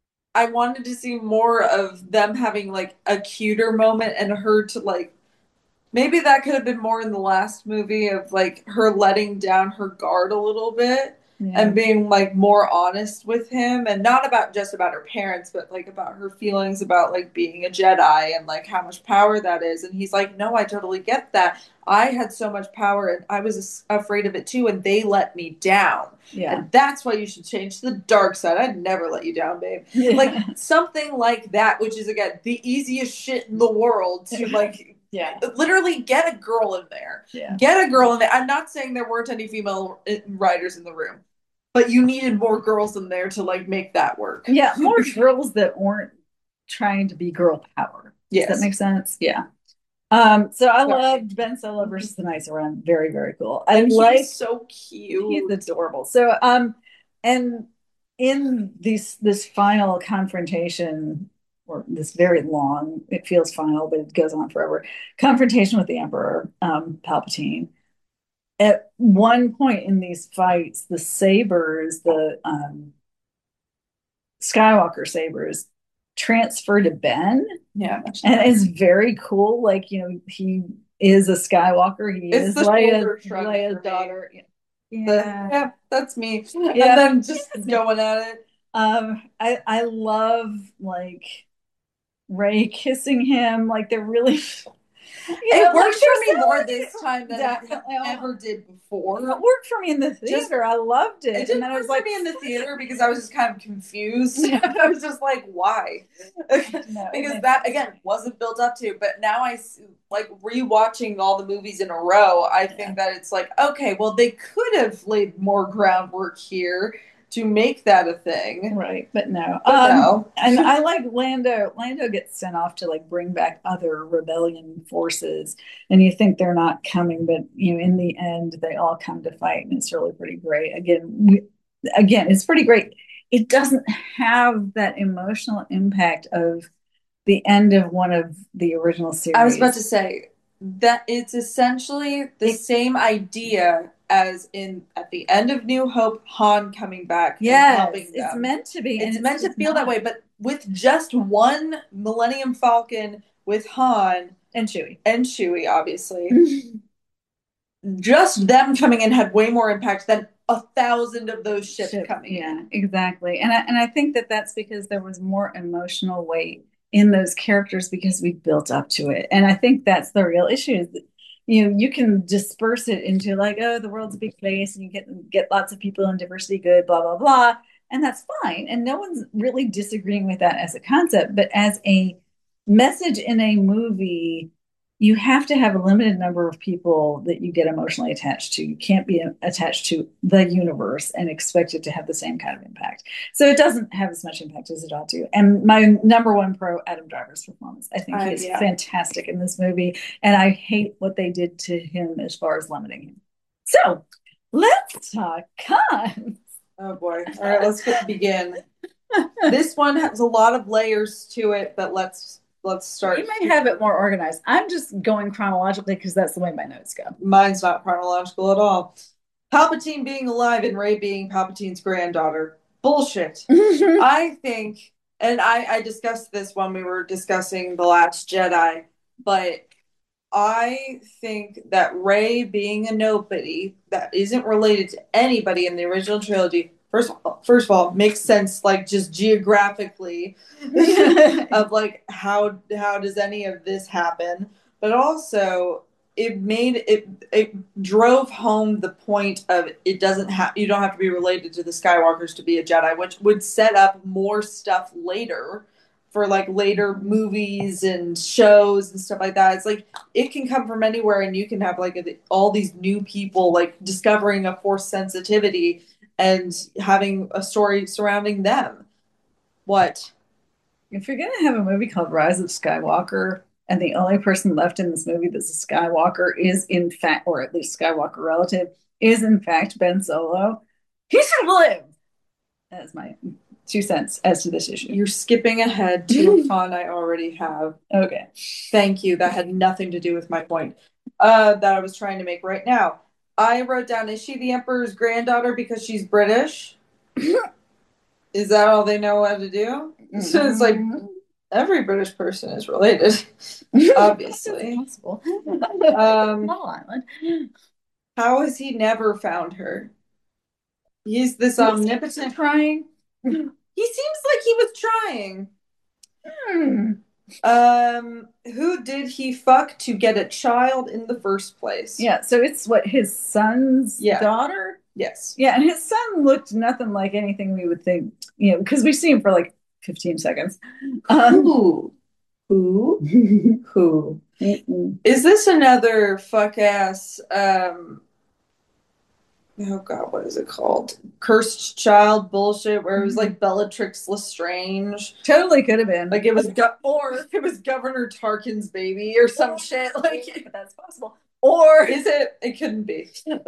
I wanted to see more of them having like a cuter moment and her to like maybe that could have been more in the last movie of like her letting down her guard a little bit Yeah. and being like more honest with him and not about just about her parents but like about her feelings about like being a Jedi and like how much power that is. And he's like, no, I totally get that. I had so much power and I was afraid of it too and they let me down. Yeah. And that's why you should change to the dark side. I'd never let you down, babe. Yeah. Like something like that, which is again the easiest shit in the world to like yeah. literally get a girl in there. Yeah. Get a girl in there. I'm not saying there weren't any female writers in the room, but you needed more girls in there to like make that work. Yeah, more girls that weren't trying to be girl power. Yes. Does that make sense? Yeah. Um, so I loved Ben Solo versus the Knights of Ren. Very, very cool. I like he's so cute. He's adorable. So um and in this this final confrontation, or this very long, it feels final, but it goes on forever, confrontation with the Emperor, um, Palpatine. At one point in these fights, the sabers, the um Skywalker sabers transfer to Ben. Yeah. And it's very cool. Like, you know, he is a Skywalker. He it's is the Leia, shrug Leia's for me. daughter. Yeah. The, yeah, that's me. Yeah. And then just going at it. Um, I I love like Rey kissing him. Like they're really You know, it it worked like, for me more this time than definitely. it ever did before. It worked for me in the theater. Just, I loved it. It didn't and then work I was like, for me in the theater because I was just kind of confused. I was just like, why? No, because that again wasn't built up to. But now I like rewatching all the movies in a row. I think yeah. that it's like, okay, well they could have laid more groundwork here to make that a thing. Right, but no. But um, no. And I like Lando. Lando gets sent off to like bring back other rebellion forces. And you think they're not coming, but you know, in the end, they all come to fight. And it's really pretty great. Again, we, again, it's pretty great. It doesn't have that emotional impact of the end of one of the original series. I was about to say that it's essentially the it, same idea as in at the end of New Hope, Han coming back. Yes, and helping them. It's meant to be. It's, and meant it's, to feel not. that way, but with just one Millennium Falcon with Han and Chewie and Chewie, obviously, just them coming in had way more impact than a thousand of those ships Ship, coming yeah, in. Exactly, and I, and I think that that's because there was more emotional weight in those characters because we built up to it, and I think that's the real issue. Is that you know, you can disperse it into like, oh, the world's a big place and you get get lots of people and diversity good, blah, blah, blah. And that's fine. And no one's really disagreeing with that as a concept, but as a message in a movie, you have to have a limited number of people that you get emotionally attached to. You can't be attached to the universe and expect it to have the same kind of impact. So it doesn't have as much impact as it ought to. And my number one pro, Adam Driver's performance. I think Uh, he is yeah. fantastic in this movie. And I hate what they did to him as far as limiting him. So let's talk cons. Oh boy. All right, let's get, begin. This one has a lot of layers to it, but let's let's start. You may have it more organized. I'm just going chronologically because that's the way my notes go. Mine's not chronological at all. Palpatine being alive and Rey being Palpatine's granddaughter. Bullshit. I think, and I, I discussed this when we were discussing The Last Jedi, but I think that Rey being a nobody that isn't related to anybody in the original trilogy, first of all, first of all, makes sense like just geographically of like how how does any of this happen? But also it made it it drove home the point of it doesn't have you don't have to be related to the Skywalkers to be a Jedi, which would set up more stuff later for like later movies and shows and stuff like that. It's like it can come from anywhere, and you can have like a, all these new people like discovering a force sensitivity and having a story surrounding them. What? If you're gonna have a movie called Rise of Skywalker, and the only person left in this movie that's a Skywalker is in fact, or at least Skywalker relative, is in fact Ben Solo, he should have lived. That's my two cents as to this issue. You're skipping ahead to a con I already have. Okay. Thank you. That had nothing to do with my point uh, that I was trying to make right now. I wrote down, is she the Emperor's granddaughter because she's British? Is that all they know how to do? Mm-hmm. So it's like every British person is related, obviously. Possible. Um, Small island. How has he never found her? He's this omnipotent. Trying. He seems like he was trying. Hmm. Um, who did he fuck to get a child in the first place? Yeah, so it's what, his son's Yeah. daughter? Yes. Yeah, and his son looked nothing like anything we would think, you know, because we see him for like fifteen seconds. Um, Who? Who? Who? Mm-mm. Is this another fuck ass um oh god, what is it called? Cursed child bullshit where it was like Bellatrix Lestrange. Totally could have been. Like it was go- or it was Governor Tarkin's baby or some shit. Like that's possible. Or is it? It couldn't be.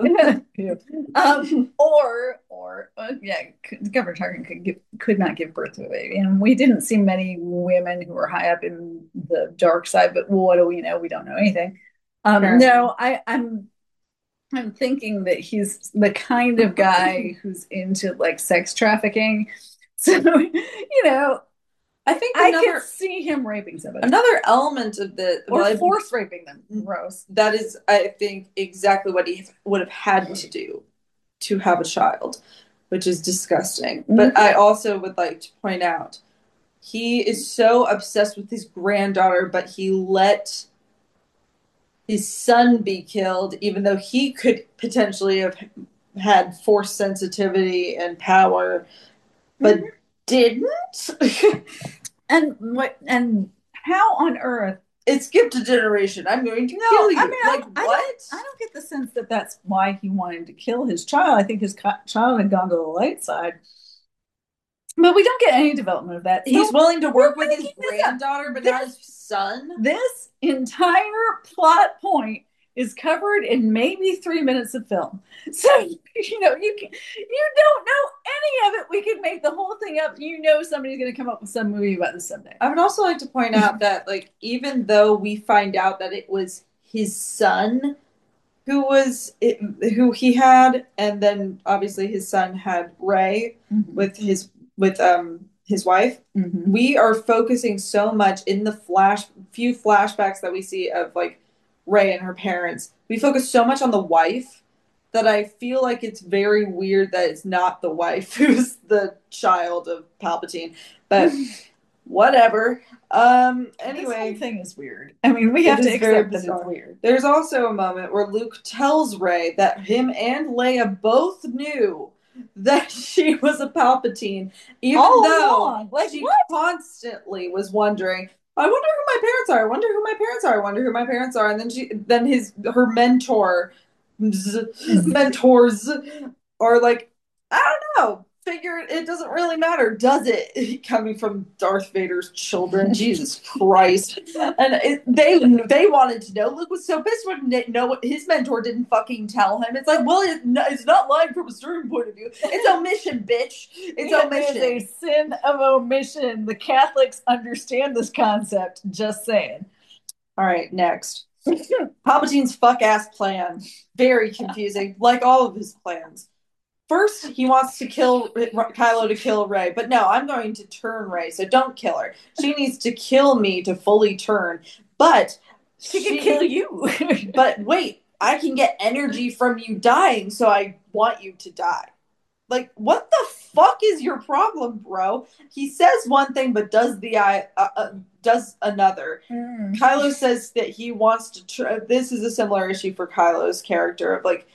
um, or or uh, yeah, Governor Tarkin could give, could not give birth to a baby, and we didn't see many women who were high up in the dark side. But what do we know? We don't know anything. Um, sure. No, I, I'm I'm thinking that he's the kind of guy who's into like sex trafficking. So you know, I think another, I could see him raping somebody. Another element of the or well, force raping them. Gross. That is, I think, exactly what he would have had to do to have a child, which is disgusting. Mm-hmm. But I also would like to point out he is so obsessed with his granddaughter, but he let his son be killed, even though he could potentially have had force sensitivity and power, but mm-hmm. didn't. And what? And how on earth? It skipped a generation. I'm going to no, kill you. I mean, like I, what? I don't, I don't get the sense that that's why he wanted to kill his child. I think his co- child had gone to the light side. But we don't get any development of that. He's so willing to work with his granddaughter, but this, not his son. This entire plot point is covered in maybe three minutes of film. So, you know, you can, you don't know any of it. We could make the whole thing up. You know somebody's going to come up with some movie about this someday. I would also like to point out that, like, even though we find out that it was his son who was it, who he had, and then obviously his son had Rey mm-hmm. with his with um his wife. Mm-hmm. We are focusing so much in the flash few flashbacks that we see of like Rey and her parents. We focus so much on the wife that I feel like it's very weird that it's not the wife who's the child of Palpatine. But Whatever. Um. This whole Anyway, thing is weird. I mean, we it have to is very accept that it's bizarre. weird. There's also a moment where Luke tells Rey that him and Leia both knew that she was a Palpatine, even All though along. Like, she what? constantly was wondering, I wonder who my parents are. I wonder who my parents are. I wonder who my parents are. And then she, then his, her mentor, mentors are like, I don't know. Figure it, it doesn't really matter, does it? Coming from Darth Vader's children, Jesus Christ! And it, they they wanted to know. Luke was so pissed when no his mentor didn't fucking tell him. It's like, well, it, it's not lying from a certain point of view. It's omission, bitch. It's It omission. is a sin of omission. The Catholics understand this concept. Just saying. All right, next. Palpatine's fuck ass plan. Very confusing, like all of his plans. First, he wants to kill Kylo to kill Rey, but no, I'm going to turn Rey, so don't kill her. She needs to kill me to fully turn. But she, she can kill you. But wait, I can get energy from you dying, so I want you to die. Like, what the fuck is your problem, bro? He says one thing, but does the uh, uh, does another. Mm. Kylo says that he wants to. Tr- this is a similar issue for Kylo's character of like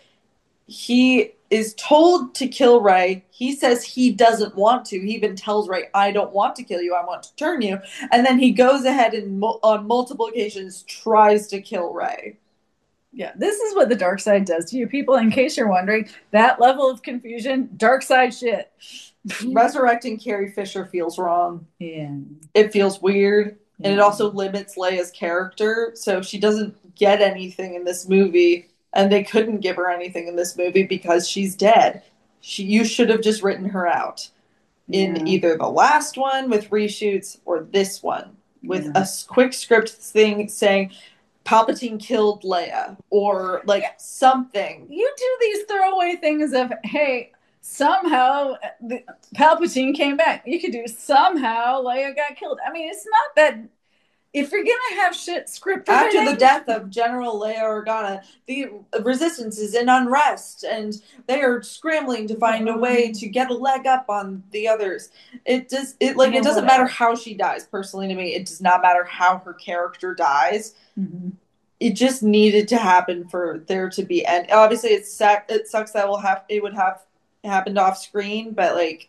he is told to kill Rey. He says he doesn't want to. He even tells Rey, "I don't want to kill you. I want to turn you." And then he goes ahead and on multiple occasions tries to kill Rey. Yeah, this is what the dark side does to you people. In case you're wondering, that level of confusion, dark side shit. Resurrecting Carrie Fisher feels wrong. Yeah. It feels weird. Yeah. And it also limits Leia's character. So she doesn't get anything in this movie. And they couldn't give her anything in this movie because she's dead. She, you should have just written her out. In yeah. either the last one with reshoots or this one with yeah. a quick script thing saying Palpatine killed Leia or like something. You do these throwaway things of, hey, somehow the, Palpatine came back. You could do somehow Leia got killed. I mean, it's not that. If you're gonna have shit scripted after the death of General Leia Organa, the resistance is in unrest, and they are scrambling to find a way to get a leg up on the others. It does it like you know, it doesn't whatever. matter how she dies. Personally, to me, it does not matter how her character dies. Mm-hmm. It just needed to happen for there to be, and obviously, it suck. It sucks that will have it would have happened off screen, but like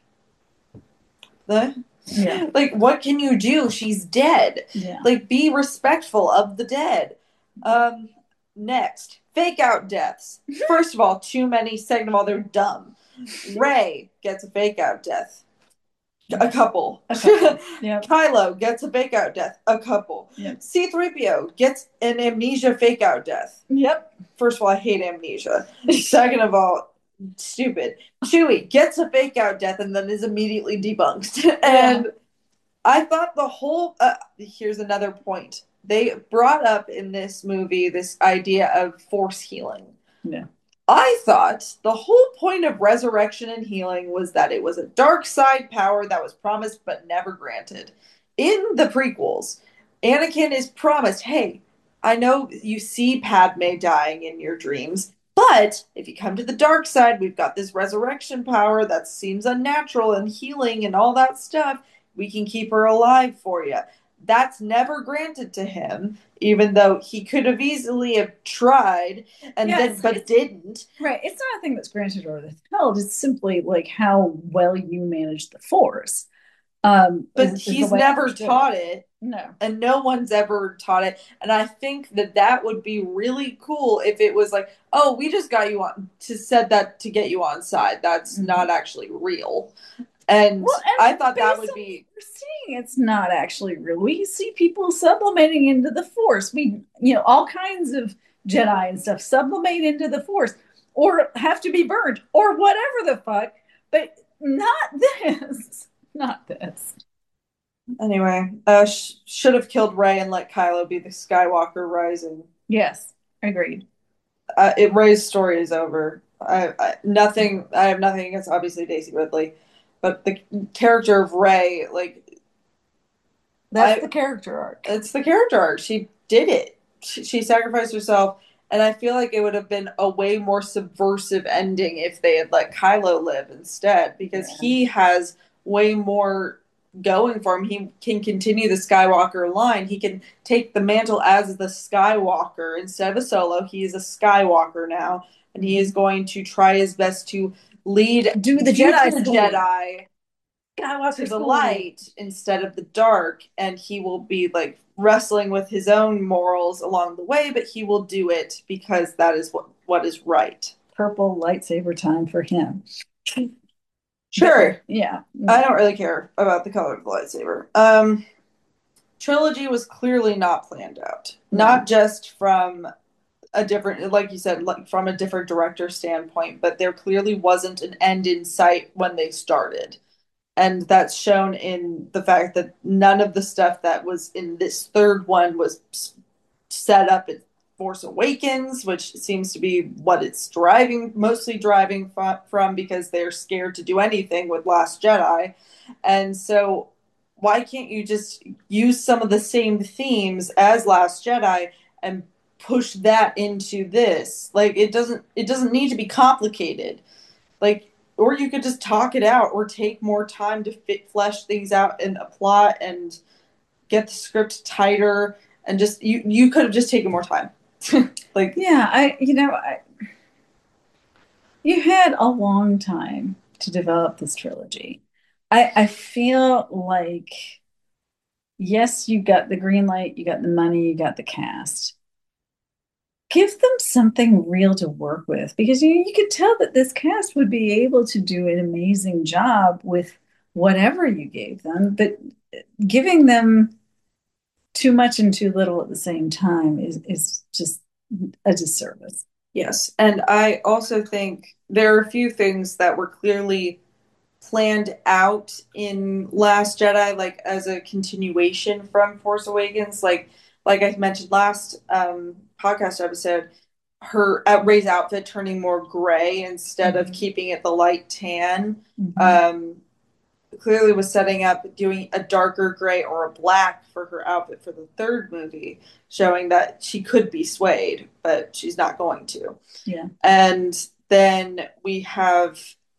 the. Yeah. Like, what can you do? She's dead. Yeah. Like, be respectful of the dead. Um, next, fake out deaths. First of all, too many. Second of all, they're dumb. Rey gets a fake out death. A couple. A couple. Yep. Kylo gets a fake out death. A couple. Yep. C three P O gets an amnesia fake out death. Yep. First of all, I hate amnesia. Second of all, stupid. Chewie gets a fake out death and then is immediately debunked. And yeah. I thought the whole uh, here's another point. They brought up in this movie this idea of force healing. Yeah. I thought the whole point of resurrection and healing was that it was a dark side power that was promised but never granted. In the prequels, Anakin is promised, hey, I know you see Padme dying in your dreams, but if you come to the dark side, we've got this resurrection power that seems unnatural and healing and all that stuff. We can keep her alive for you. That's never granted to him, even though he could have easily have tried, and yes, then, but didn't. Right. It's not a thing that's granted or withheld. It's simply like how well you manage the Force. Um, but is, he's is never taught it. No. And no one's ever taught it. And I think that that would be really cool if it was like, oh, we just got you on to said that to get you on side. That's mm-hmm. not actually real. And, well, and I thought that would be. We're seeing it's not actually real. We see people sublimating into the Force. We, you know, all kinds of Jedi and stuff sublimate into the Force or have to be burned or whatever the fuck. But not this. Not this. Anyway, uh, sh- should have killed Rey and let Kylo be the Skywalker Rising. Yes, agreed. Uh, it Rey's story is over. I, I nothing. I have nothing against obviously Daisy Ridley, but the character of Rey, like that's I, the character arc. It's the character arc. She did it. She, she sacrificed herself, and I feel like it would have been a way more subversive ending if they had let Kylo live instead, because yeah. he has way more going for him. He can continue the Skywalker line. He can take the mantle as the Skywalker instead of a Solo. He is a Skywalker now, and he is going to try his best to lead Do the future Jedi school. Jedi Skywalker to the school. light instead of the dark, and he will be like wrestling with his own morals along the way, but he will do it because that is what what is right. Purple lightsaber time for him. Sure. Yeah. I don't really care about the color of the lightsaber. Um, trilogy was clearly not planned out, No. not just from a different, like you said, like from a different director standpoint, but there clearly wasn't an end in sight when they started. And that's shown in the fact that none of the stuff that was in this third one was set up in Force Awakens, which seems to be what it's driving, mostly driving from, because they're scared to do anything with Last Jedi. And so why can't you just use some of the same themes as Last Jedi and push that into this? Like, it doesn't it doesn't need to be complicated. Like, or you could just talk it out, or take more time to fit, flesh things out in a plot and get the script tighter, and just you you could have just taken more time. Like, yeah, I you know I you had a long time to develop this trilogy. I I feel like, yes, you got the green light, you got the money, you got the cast. Give them something real to work with, because you, you could tell that this cast would be able to do an amazing job with whatever you gave them, but giving them too much and too little at the same time is, is just a disservice. Yes. And I also think there are a few things that were clearly planned out in Last Jedi, like as a continuation from Force Awakens. Like like I mentioned last um, podcast episode, her uh, Rey's outfit turning more gray instead mm-hmm. of keeping it the light tan. Mm-hmm. Um, clearly was setting up doing a darker gray or a black for her outfit for the third movie, showing that she could be swayed, but she's not going to. Yeah. And then we have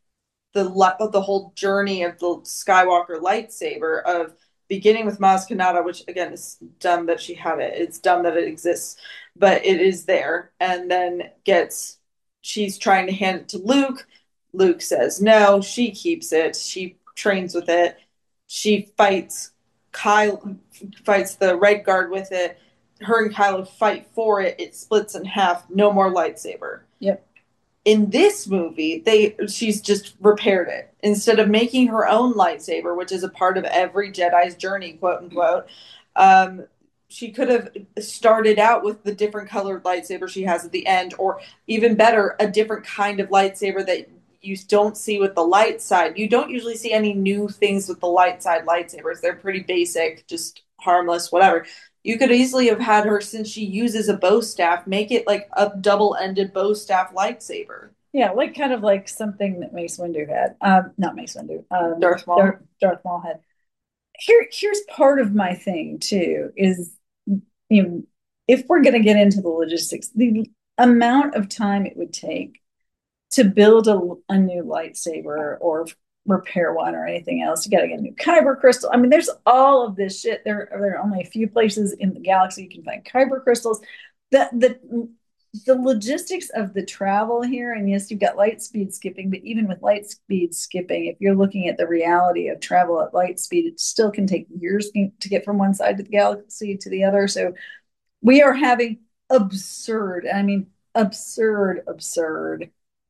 the the whole journey of the Skywalker lightsaber, of beginning with Maz Kanata, which again is dumb that she had it. It's dumb that it exists, but it is there. And then gets she's trying to hand it to Luke. Luke says no. She keeps it. She trains with it. She fights Kyle fights the Red Guard with it. Her and Kylo fight for it. It splits in half. No more lightsaber. Yep. In this movie, they she's just repaired it. Instead of making her own lightsaber, which is a part of every Jedi's journey, quote unquote, um, she could have started out with the different colored lightsaber she has at the end, or even better, a different kind of lightsaber that you don't see with the light side. You don't usually see any new things with the light side lightsabers. They're pretty basic, just harmless, whatever. You could easily have had her, since she uses a bow staff, make it like a double-ended bow staff lightsaber. Yeah, like kind of like something that Mace Windu had. Um, not Mace Windu. Um, Darth Maul. Darth, Darth Maul had. Here, here's part of my thing too. Is, you know, if we're going to get into the logistics, the amount of time it would take to build a, a new lightsaber or repair one or anything else, you got to get a new kyber crystal. I mean, there's all of this shit. There, there are only a few places in the galaxy you can find kyber crystals. The the the logistics of the travel here, and yes, you've got light speed skipping, but even with light speed skipping, if you're looking at the reality of travel at light speed, it still can take years to get from one side of the galaxy to the other. So we are having absurd, I mean, absurd, absurd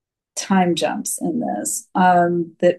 time jumps in this. Um, that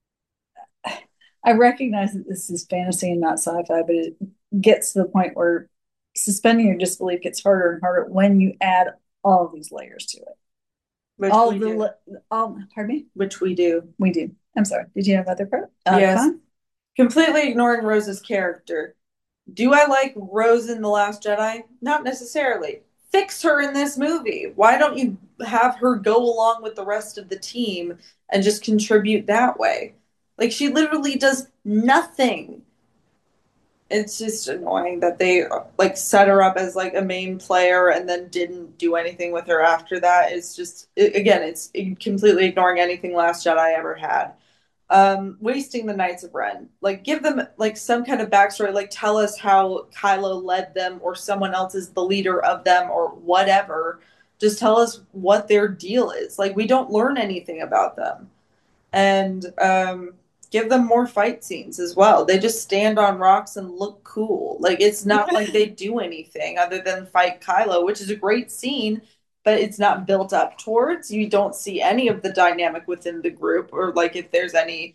I recognize that this is fantasy and not sci-fi, but it gets to the point where suspending your disbelief gets harder and harder when you add all of these layers to it. Which all we the do. all pardon me? Which we do. We do. I'm sorry. Did you have other part? Uh, yes. Con? Completely ignoring Rose's character. Do I like Rose in The Last Jedi? Not necessarily. Fix her in this movie. Why don't you have her go along with the rest of the team and just contribute that way? Like, she literally does nothing. It's just annoying that they like set her up as like a main player and then didn't do anything with her after that. It's just, it, again, it's completely ignoring anything Last Jedi ever had. Um, wasting the Knights of Ren. Like, give them like some kind of backstory. Like, tell us how Kylo led them, or someone else is the leader of them, or whatever. Just tell us what their deal is. Like, we don't learn anything about them, and um, give them more fight scenes as well. They just stand on rocks and look cool. Like, it's not like they do anything other than fight Kylo, which is a great scene, but it's not built up towards. You don't see any of the dynamic within the group, or like if there's any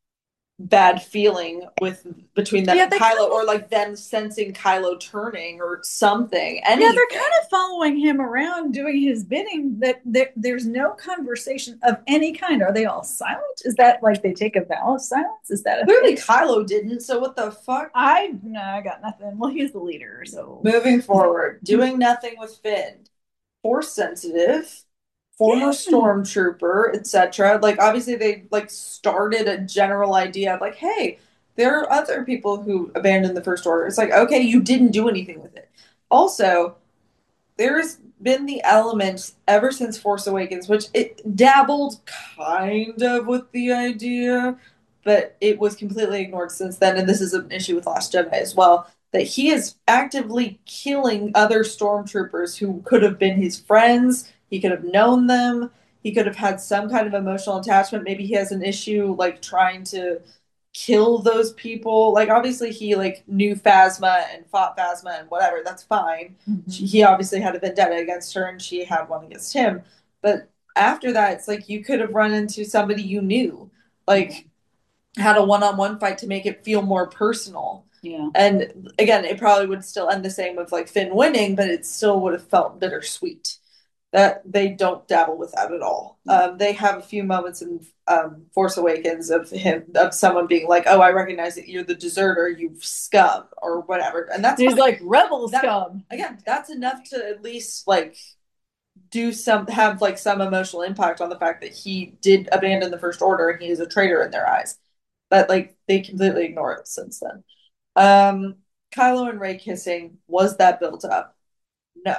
bad feeling with between them Yeah, and they Kylo, kind of, or like them sensing Kylo turning or something. yeah, Anything. they're kind of following him around doing his bidding. That there, there's no conversation of any kind. Are they all silent? Is that like they take a vow of silence? Is that a Clearly thing? Kylo didn't, so what the fuck? I no, I got nothing. Well, he's the leader, so Moving forward, doing nothing with Finn. Force sensitive, former yeah, stormtrooper, et cetera. Like obviously they like started a general idea of like, hey, there are other people who abandoned the first order. It's like, okay, you didn't do anything with it. Also, there's been the element ever since Force Awakens, which it dabbled kind of with the idea, but it was completely ignored since then. And this is an issue with Last Jedi as well, that he is actively killing other stormtroopers who could have been his friends. He could have known them. He could have had some kind of emotional attachment. Maybe he has an issue like trying to kill those people. Like obviously he like knew Phasma and fought Phasma and whatever. That's fine. mm-hmm. She, he obviously had a vendetta against her, and she had one against him. But after that, it's like you could have run into somebody you knew, like had a one-on-one fight to make it feel more personal. Yeah. And again, it probably would still end the same with like Finn winning, but it still would have felt bittersweet. That they don't dabble with that at all. Um, they have a few moments in um, Force Awakens of him of someone being like, "Oh, I recognize that you're the deserter, you scum," or whatever, and that's he's fine. like rebel That, scum. again, that's enough to at least like do some have like some emotional impact on the fact that he did abandon the First Order and he is a traitor in their eyes. But like they completely ignore it since then. Um, Kylo and Rey kissing, was that built up? No.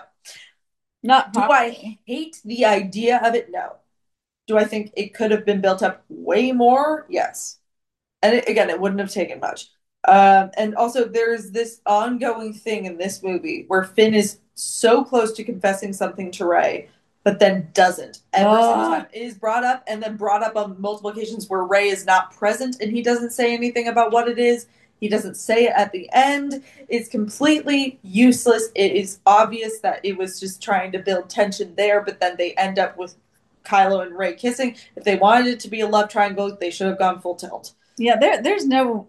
Not Do properly. I hate the idea of it? No. Do I think it could have been built up way more? Yes. And it, again, it wouldn't have taken much. Um, and also, there's this ongoing thing in this movie where Finn is so close to confessing something to Rey, but then doesn't every single Uh, time. It is brought up and then brought up on multiple occasions where Rey is not present and he doesn't say anything about what it is. He doesn't say it at the end. It's completely useless. It is obvious that it was just trying to build tension there, but then they end up with Kylo and Rey kissing. If they wanted it to be a love triangle, they should have gone full tilt. yeah, there there's no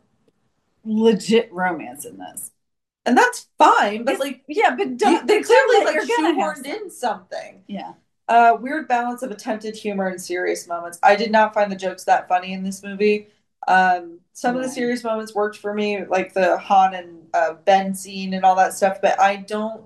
legit romance in this. And that's fine, but It's, like yeah, but you, don't they clearly like you're gonna have shoehorned some. in something. Yeah. Uh, weird balance of attempted humor and serious moments. I did not find the jokes that funny in this movie. Um, some of the Right. serious moments worked for me, like the Han and uh, Ben scene and all that stuff, but I don't.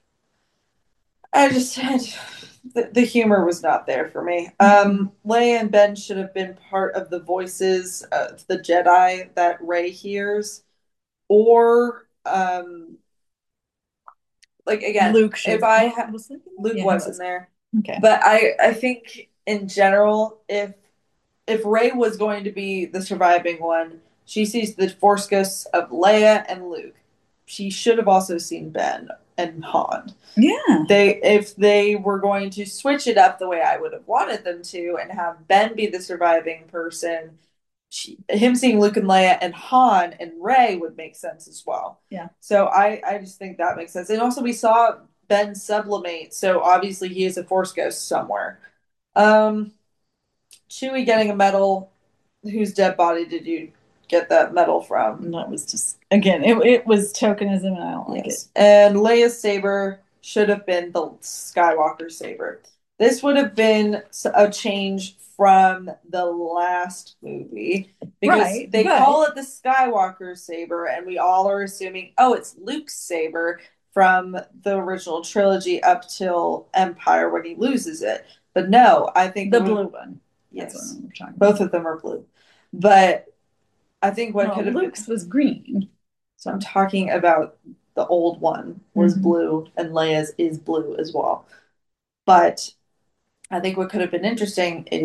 I just had the, the humor was not there for me. Um, Leia and Ben should have been part of the voices of the Jedi that Rey hears, or um, like again, Luke should. if I ha- Was Luke in there? Luke Yeah, he was in was. there, Okay. but I I think in general, if if Rey was going to be the surviving one, she sees the Force ghosts of Leia and Luke. She should have also seen Ben and Han. Yeah. They if they were going to switch it up the way I would have wanted them to and have Ben be the surviving person, she, him seeing Luke and Leia and Han and Rey would make sense as well. Yeah. So I I just think that makes sense. And also we saw Ben sublimate, so obviously he is a Force ghost somewhere. Um, Chewie getting a medal. Whose dead body did you get that medal from? And that was just again, it, it was tokenism, and I don't like Yes. And Leia's saber should have been the Skywalker saber. This would have been a change from the last movie because Right, they but- call it the Skywalker saber, and we all are assuming, oh, it's Luke's saber from the original trilogy up till Empire when he loses it. But no, I think it. The it would- blue one. That's Yes, what I'm talking both about. of them are blue. But I think what Well, could have Luke's been. was green. So I'm talking about the old one was Mhm. blue and Leia's is blue as well. But I think what could have been interesting is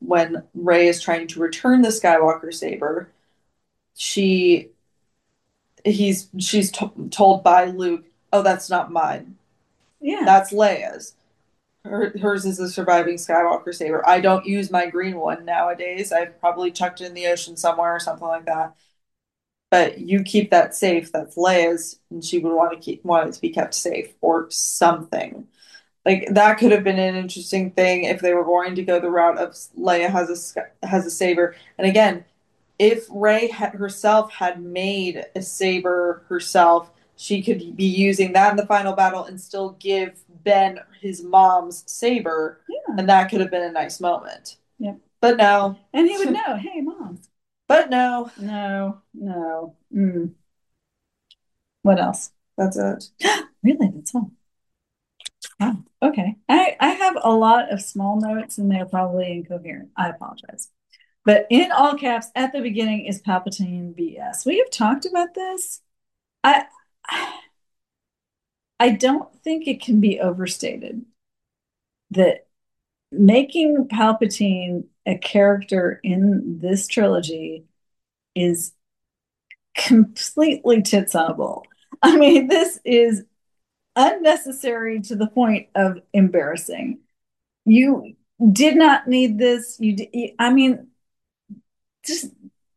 when Rey is trying to return the Skywalker saber, she he's she's t- told by Luke, "Oh, that's not mine. Yeah. That's Leia's. Her, hers is a surviving Skywalker saber. I don't use my green one nowadays. I've probably chucked it in the ocean somewhere or something like that. But you keep that safe. That's Leia's, and she would want to keep want it to be kept safe or something." Like that could have been an interesting thing if they were going to go the route of Leia has a has a saber. And again, if Rey had, herself had made a saber herself, she could be using that in the final battle and still give Ben his mom's saber, Yeah. and that could have been a nice moment. Yep. But no. And he would know, hey, mom. But no. No, no. Mm. What else? That's it. Really? That's all. Wow. Okay. I, I have a lot of small notes and they're probably incoherent. I apologize. But in all caps, at the beginning is Palpatine B S. We have talked about this. I I don't think it can be overstated that making Palpatine a character in this trilogy is completely tits on a bowl. I mean, this is unnecessary to the point of embarrassing. You did not need this. You, I mean, just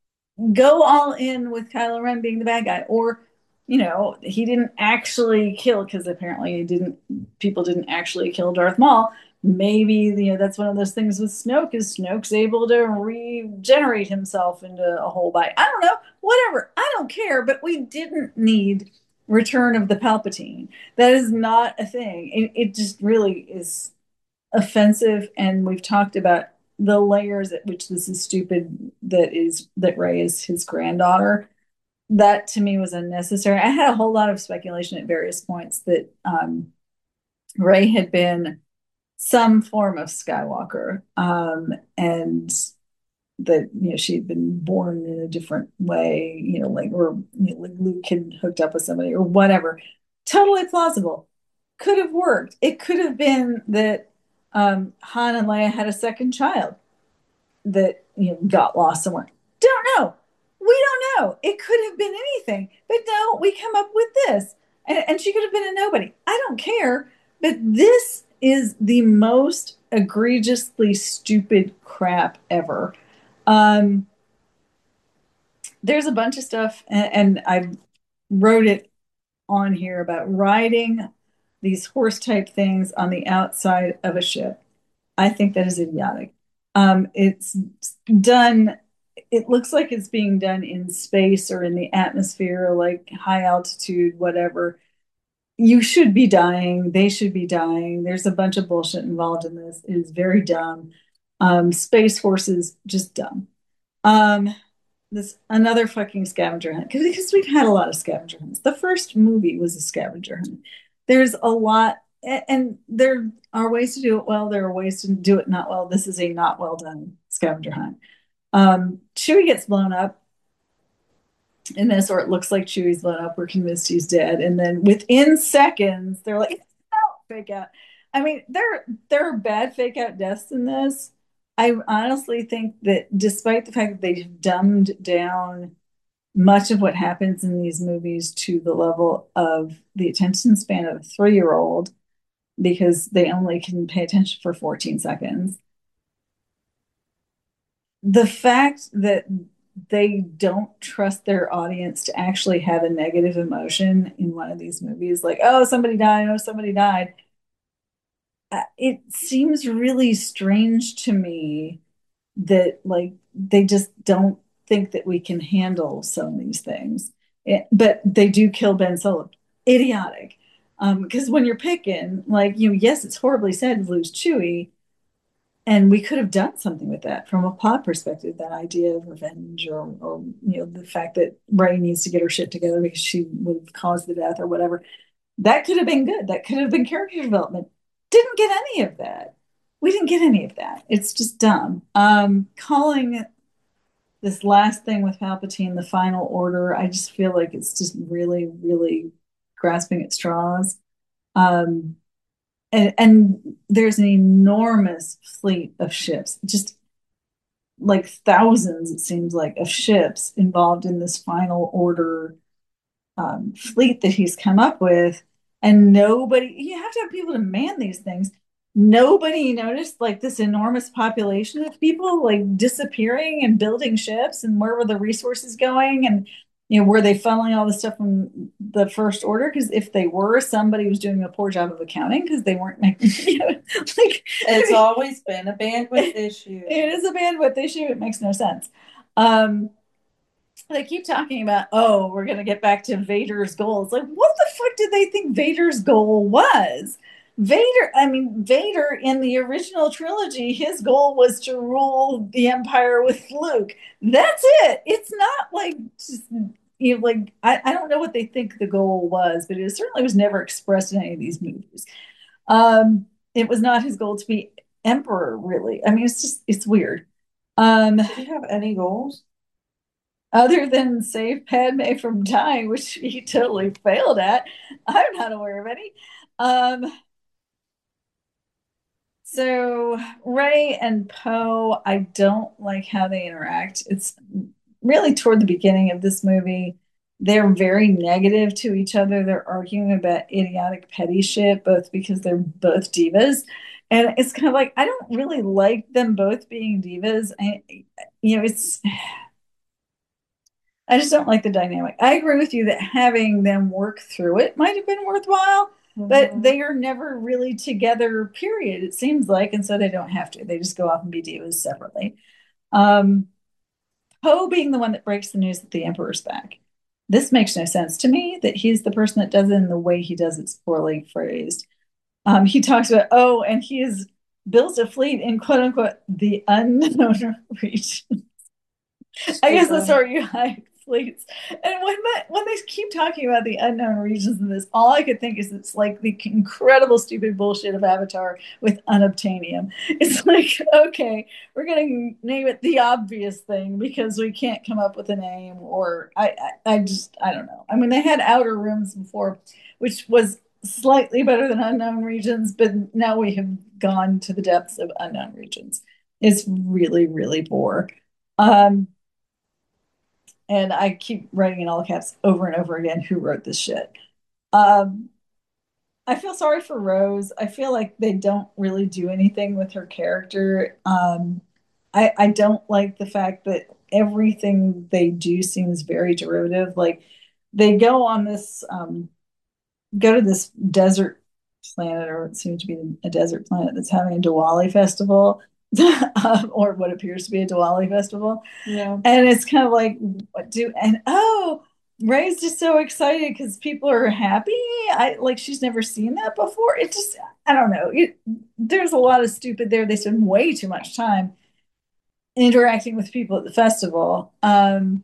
go all in with Kylo Ren being the bad guy, or you know, he didn't actually kill because apparently he didn't. People didn't actually kill Darth Maul. Maybe you know that's one of those things with Snoke is Snoke's able to regenerate himself into a whole body. I don't know, whatever. I don't care. But we didn't need Return of the Palpatine. That is not a thing. It, it just really is offensive, and we've talked about the layers at which this is stupid. That is that Rey is his granddaughter. That to me was unnecessary. I had a whole lot of speculation at various points that um, Rey had been some form of Skywalker, um, and that you know she'd been born in a different way, you know, like or you know, like Luke had hooked up with somebody or whatever. Totally plausible. Could have worked. It could have been that um, Han and Leia had a second child that you know got lost somewhere. Don't know. We don't know. It could have been anything. But no, we come up with this. And, and she could have been a nobody. I don't care. But this is the most egregiously stupid crap ever. Um, there's a bunch of stuff, and, and I wrote it on here about riding these horse type things on the outside of a ship. I think that is idiotic. Um, it's done, it looks like it's being done in space or in the atmosphere, like high altitude, whatever. You should be dying. They should be dying. There's a bunch of bullshit involved in this. It is very dumb. Um, Space Forces, just dumb. Um, this another fucking scavenger hunt because we've had a lot of scavenger hunts. The first movie was a scavenger hunt. There's a lot, and there are ways to do it well. There are ways to do it not well. This is a not well done scavenger hunt. Um, Chewie gets blown up in this, or it looks like Chewie's blown up. We're convinced he's dead, and then within seconds, they're like, "Oh, fake out." I mean, there there are bad fake out deaths in this. I honestly think that despite the fact that they've dumbed down much of what happens in these movies to the level of the attention span of a three-year-old, because they only can pay attention for fourteen seconds. The fact that they don't trust their audience to actually have a negative emotion in one of these movies, like, oh, somebody died, oh, somebody died. Uh, it seems really strange to me that like they just don't think that we can handle some of these things. It, but they do kill Ben Solo. Idiotic. Um, because when you're picking, like, you know, yes, it's horribly sad to lose Chewie, and we could have done something with that from a plot perspective, that idea of revenge or, or you know, the fact that Rey needs to get her shit together because she would have caused the death or whatever. That could have been good. That could have been character development. Didn't get any of that. We didn't get any of that. It's just dumb. Um, calling this last thing with Palpatine the final order, I just feel like it's just really, really grasping at straws. Um, and, and there's an enormous fleet of ships. Just like thousands, it seems like, of ships involved in this final order um, fleet that he's come up with, and nobody, you have to have people to man these things. Nobody noticed like this enormous population of people like disappearing and building ships, and where were the resources going? And you know, were they funneling all the stuff from the first order? Because if they were, somebody was doing a poor job of accounting because they weren't making, you know, like it's always been a bandwidth issue. It is a bandwidth issue. It makes no sense. Um, they keep talking about, oh, we're going to get back to Vader's goals. Like, what the fuck did they think Vader's goal was? Vader, I mean, Vader in the original trilogy, his goal was to rule the Empire with Luke. That's it. It's not like just, you know, like, I, I don't know what they think the goal was, but it certainly was never expressed in any of these movies. Um, it was not his goal to be emperor, really. I mean, it's just, it's weird. Um, Did he have any goals? Other than save Padme from dying, which he totally failed at. I'm not aware of any. Um, so Rey and Poe, I don't like how they interact. It's really toward the beginning of this movie. They're very negative to each other. They're arguing about idiotic petty shit, both because they're both divas. And it's kind of like, I don't really like them both being divas. I, you know, it's I just don't like the dynamic. I agree with you that having them work through it might have been worthwhile, mm-hmm. but they are never really together, period, it seems like. And so they don't have to. They just go off and be divas separately. Um, Poe being the one that breaks the news that the Emperor's back. This makes no sense to me that he's the person that does it, and the way he does it's poorly phrased. Um, he talks about, oh, and he has built a fleet in quote unquote the unknown region. I guess that's where you hide fleets. And when that when they keep talking about the unknown regions in this, all I could think is it's like the incredible stupid bullshit of Avatar with unobtainium. It's like, okay, we're gonna name it the obvious thing because we can't come up with a name, or I, I, I just I don't know. I mean, they had outer rims before, which was slightly better than unknown regions, but now we have gone to the depths of unknown regions. It's really, really poor. Um, and I keep writing in all caps over and over again, who wrote this shit? Um, I feel sorry for Rose. I feel like they don't really do anything with her character. Um, I, I don't like the fact that everything they do seems very derivative. Like they go on this, um, go to this desert planet, or it seems to be a desert planet that's having a Diwali festival. um, or what appears to be a Diwali festival. Yeah. And it's kind of like, what do, and oh, Rey's just so excited because people are happy. I like, she's never seen that before. It just, I don't know. It, there's a lot of stupid there. They spend way too much time interacting with people at the festival. Um,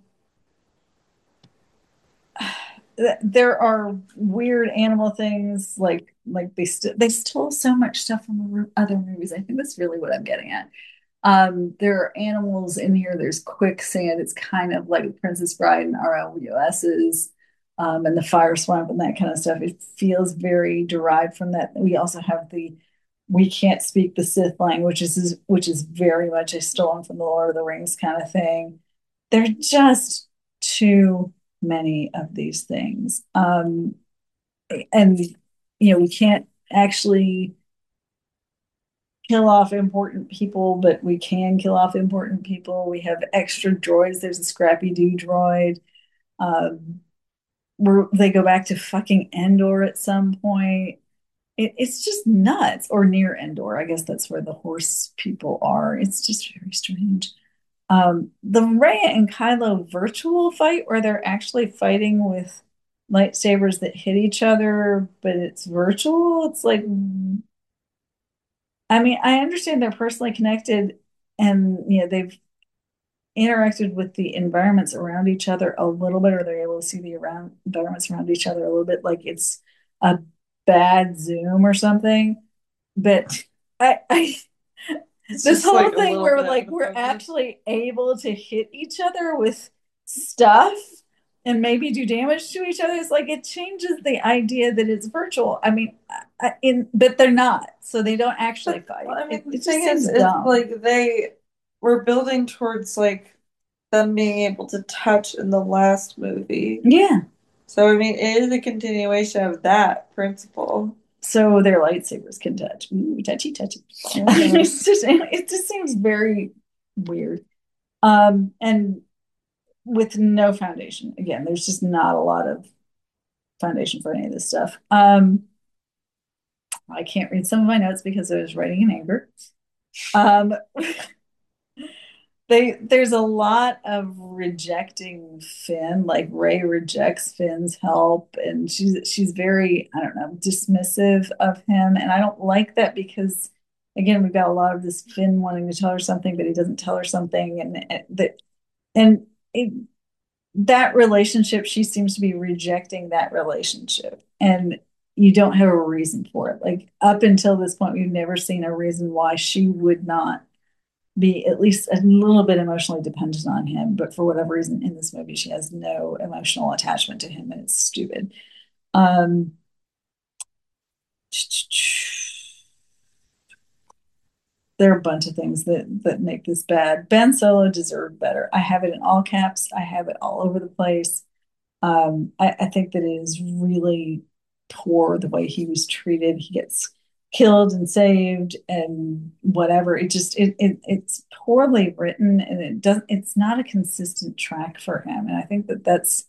there are weird animal things like like they st- they stole so much stuff from other movies. I think that's really what I'm getting at. Um, there are animals in here. There's quicksand. It's kind of like Princess Bride and R L U S's, um, and the fire swamp and that kind of stuff. It feels very derived from that. We also have the we can't speak the Sith language, which is which is very much a stolen from the Lord of the Rings kind of thing. They're just too many of these things. Um, and, you know, we can't actually kill off important people, but we can kill off important people. We have extra droids. There's a Scrappy Doo droid. Um, where they go back to fucking Endor at some point. It, it's just nuts, or near Endor. I guess that's where the horse people are. It's just very strange. Um, the Rey and Kylo virtual fight where they're actually fighting with lightsabers that hit each other, but it's virtual. It's like, I mean, I understand they're personally connected and, you know, they've interacted with the environments around each other a little bit, or they're able to see the around environments around each other a little bit, like it's a bad Zoom or something. But I, I It's this just whole like a thing little where bit like of we're focus. actually able to hit each other with stuff and maybe do damage to each other, it's like it changes the idea that it's virtual. I mean, I, in but they're not, so they don't actually fight. Well, I mean, it, the it just thing is, seems it's dumb. like they we're building towards like them being able to touch in the last movie. Yeah. So I mean, it is a continuation of that principle. So their lightsabers can touch. Ooh, touchy, touchy. Mhm. It's just, it just seems very weird. Um, and with no foundation. Again, there's just not a lot of foundation for any of this stuff. Um, I can't read some of my notes because I was writing in anger. Um, they there's a lot of rejecting Finn, like Rey rejects Finn's help, and she's she's very, I don't know, dismissive of him, and I don't like that because again, we've got a lot of this Finn wanting to tell her something, but he doesn't tell her something, and, and that and it, that relationship, she seems to be rejecting that relationship, and you don't have a reason for it. Like up until this point, we've never seen a reason why she would not be at least a little bit emotionally dependent on him. But for whatever reason, in this movie, she has no emotional attachment to him, and it's stupid. Um, there are a bunch of things that that make this bad. Ben Solo deserved better. I have it in all caps. I have it all over the place. Um, I, I think that it is really poor the way he was treated. He gets killed and saved and whatever. It just it, it it's poorly written, and it doesn't. It's not a consistent track for him. And I think that that's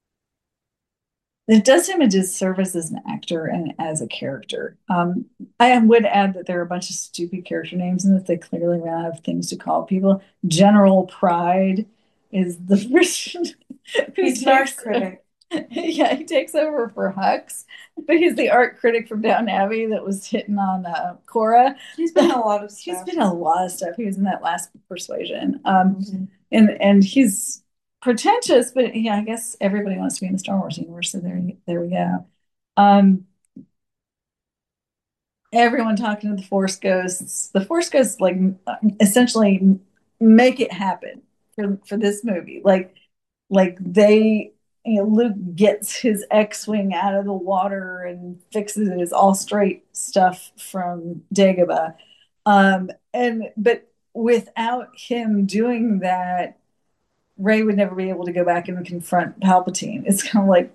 it does him a disservice as an actor and as a character. Um, I would add that there are a bunch of stupid character names in this. They clearly ran out of things to call people. General Pride is the person who He's an art takes critic. yeah, he takes over for Hux, but he's the art critic from Downton Abbey that was hitting on uh, Cora. He's been in a lot of He's stuff. been in a lot of stuff. He was in that last Persuasion. Um, Mhm. and and he's pretentious, but yeah, I guess everybody wants to be in the Star Wars universe, so there, there we go. Um, everyone talking to the Force Ghosts. The Force Ghosts like essentially make it happen for for this movie. Like like they, you know, Luke gets his X-wing out of the water and fixes it. It's all straight stuff from Dagobah. Um, and but without him doing that, Rey would never be able to go back and confront Palpatine. It's kind of like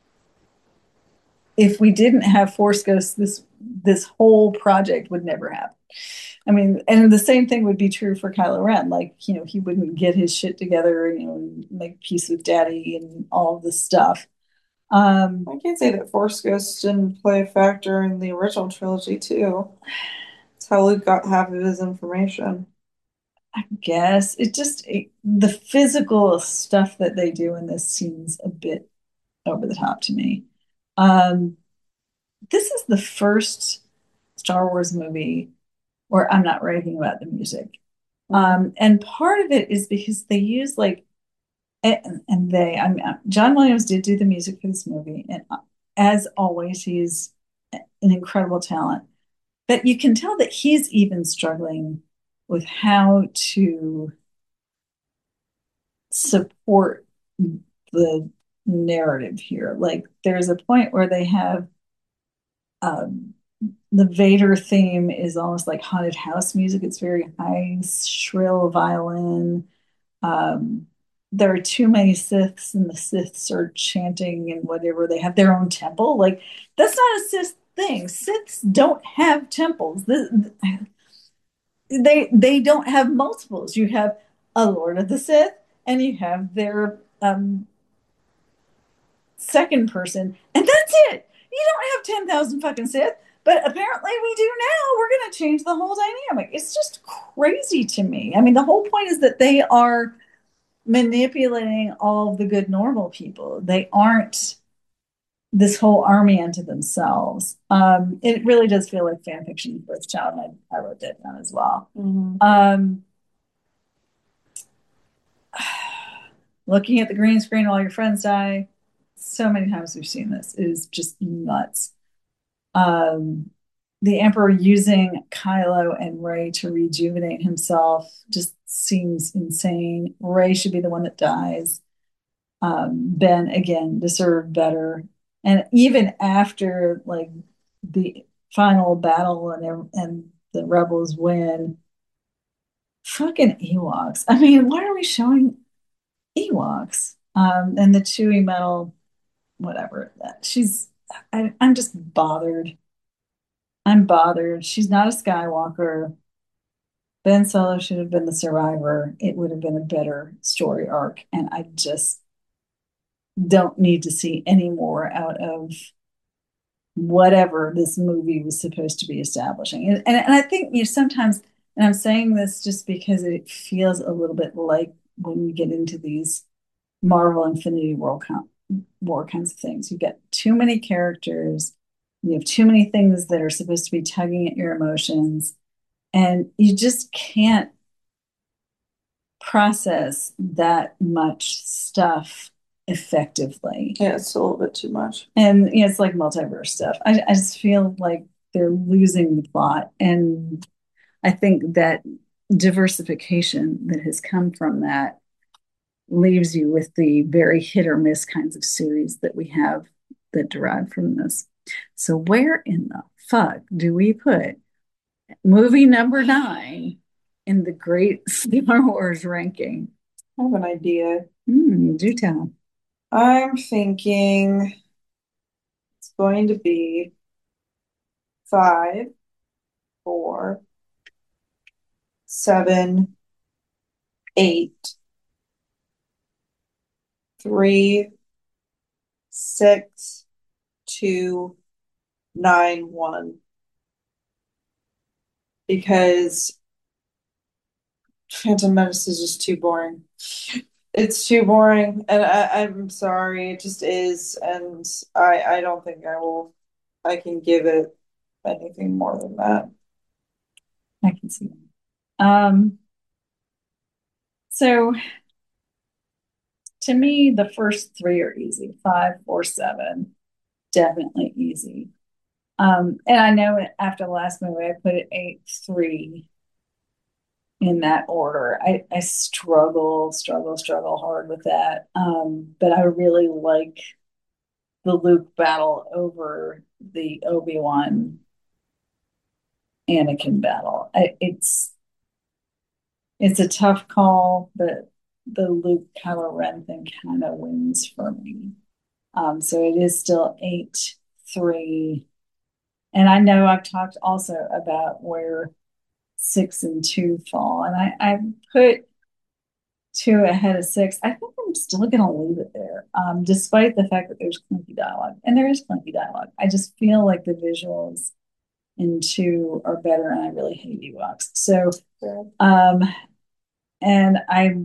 if we didn't have Force Ghosts, this this whole project would never happen. I mean, and the same thing would be true for Kylo Ren. Like, you know, he wouldn't get his shit together, you know, and make peace with Daddy and all of this stuff. Um, I can't say that Force Ghosts didn't play a factor in the original trilogy too. It's how Luke got half of his information. I guess it just it, the physical stuff that they do in this seems a bit over the top to me. Um, this is the first Star Wars movie where I'm not raving about the music. Um, and part of it is because they use like, and, and they, I mean, John Williams did do the music for this movie, and uh, as always, he's an incredible talent. But you can tell that he's even struggling with how to support the narrative here. Like, there's a point where they have um, the Vader theme is almost like haunted house music. It's very high, shrill violin. Um, there are too many Siths, and the Siths are chanting and whatever. They have their own temple. Like that's not a Sith thing. Siths don't have temples. The, they they don't have multiples. You have a Lord of the Sith, and you have their um, second person, and that's it. You don't have ten thousand fucking Sith, but apparently we do now. We're going to change the whole dynamic. It's just crazy to me. I mean, the whole point is that they are manipulating all of the good normal people. They aren't this whole army unto themselves. Um, it really does feel like fan fiction for its child. And I, I wrote that down as well. Mm-hmm. Um, looking at the green screen while your friends die. So many times we've seen this. It is just nuts. Um, the Emperor using Kylo and Rey to rejuvenate himself just seems insane. Rey should be the one that dies. Um, Ben again deserved better, and even after like the final battle and and the rebels win, Fucking Ewoks. I mean, why are we showing Ewoks? Um, and the Chewy metal, whatever. That she's, I, I'm just bothered. I'm bothered. She's not a Skywalker. Ben Solo should have been the survivor. It would have been a better story arc. And I just don't need to see any more out of whatever this movie was supposed to be establishing. And, and, and I think you know, sometimes, and I'm saying this just because it feels a little bit like when we get into these Marvel Infinity War, War kinds of things, you get too many characters, you have too many things that are supposed to be tugging at your emotions, and you just can't process that much stuff effectively. Yeah, it's a little bit too much. And you know, it's like multiverse stuff. I, I just feel like they're losing the plot. And I think that diversification that has come from that leaves you with the very hit or miss kinds of series that we have that derive from this. So where in the fuck do we put movie number nine in the great Star Wars ranking? I have an idea. Mm, do tell. I'm thinking it's going to be five, four, seven, eight, three, six, two, nine, one. Because Phantom Menace is just too boring. It's too boring, and I, I'm sorry, it just is, and I I don't think I will I can give it anything more than that. I can see that. Um, so to me, the first three are easy. Five, four, seven, definitely easy. Um, and I know after the last movie, I put it eight, three in that order. I, I struggle, struggle, struggle hard with that. Um, but I really like the Luke battle over the Obi-Wan Anakin battle. I, it's it's a tough call, but the Luke Kylo Ren thing kind of wins for me. Um, so it is still eight three. And I know I've talked also about where six and two fall, and I, I put two ahead of six. I think I'm still going to leave it there, um, despite the fact that there's clunky dialogue, and there is clunky dialogue. I just feel like the visuals in two are better, and I really hate Ewoks. So, um, and I,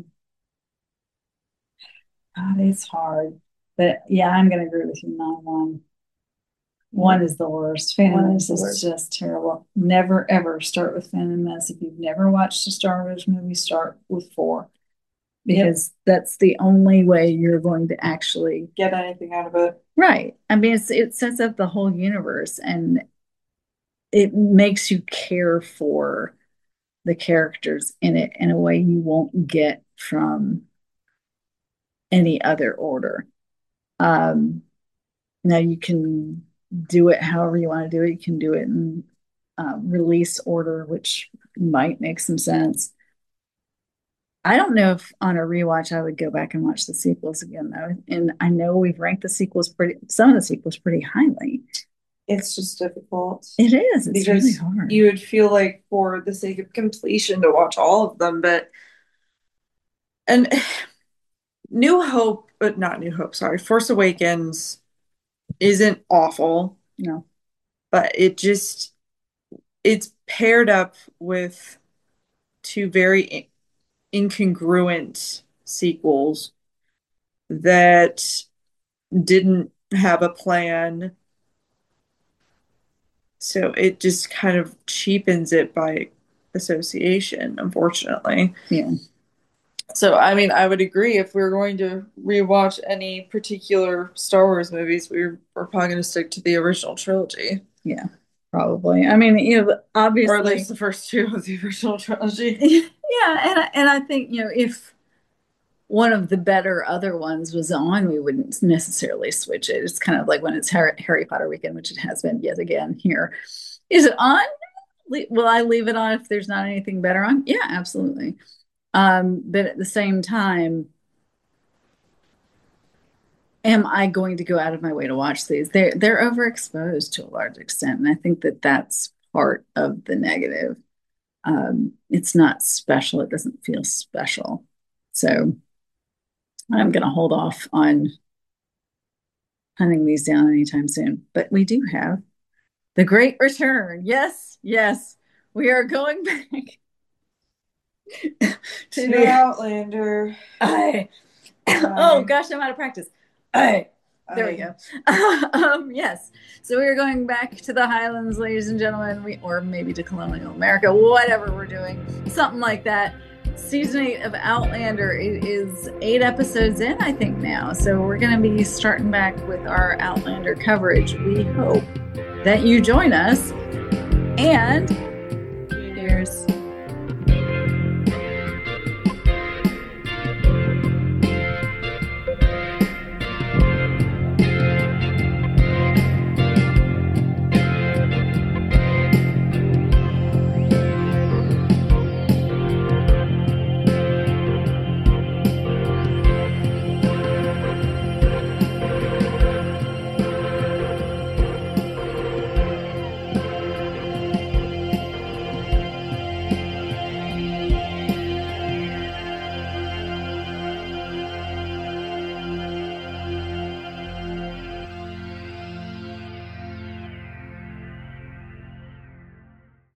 God, it's hard, but yeah, I'm going to agree with you. Nine one. One is the worst. Phantom Menace is just terrible. Never ever start with Phantom Menace. If you've never watched a Star Wars movie, start with four because yep. That's the only way you're going to actually get anything out of it. Right. I mean, it's, it sets up the whole universe and it makes you care for the characters in it in a way you won't get from any other order. Um, now you can do it however you want to do it. You can do it in um, release order, which might make some sense. I don't know if on a rewatch I would go back and watch the sequels again though. And I know we've ranked the sequels pretty some of the sequels pretty highly. It's just difficult. It is. It's really hard. You would feel like for the sake of completion to watch all of them, but and New Hope, but not New Hope, sorry. Force Awakens isn't awful. No. But it just it's paired up with two very incongruent sequels that didn't have a plan. So it just kind of cheapens it by association, unfortunately. Yeah. So, I mean, I would agree if we we're going to rewatch any particular Star Wars movies, we we're, we're probably going to stick to the original trilogy. Yeah, probably. I mean, you know, obviously. Or at least the first two of the original trilogy. Yeah, and I, and I think, you know, if one of the better other ones was on, we wouldn't necessarily switch it. It's kind of like when it's Harry, Harry Potter weekend, which it has been yet again here. Is it on? Le- Will I leave it on if there's not anything better on? Yeah, absolutely. Um, but at the same time, am I going to go out of my way to watch these? They're they're overexposed to a large extent, and I think that that's part of the negative. Um, it's not special. It doesn't feel special. So I'm going to hold off on hunting these down anytime soon. But we do have the Great Return. Yes, yes, we are going back to To the Outlander. I. Oh gosh, I'm out of practice. I. There I, we go. um, yes. So we are going back to the Highlands, ladies and gentlemen, we, or maybe to colonial America, whatever we're doing, something like that. Season eight of Outlander is eight episodes in, I think, now. So we're going to be starting back with our Outlander coverage. We hope that you join us. And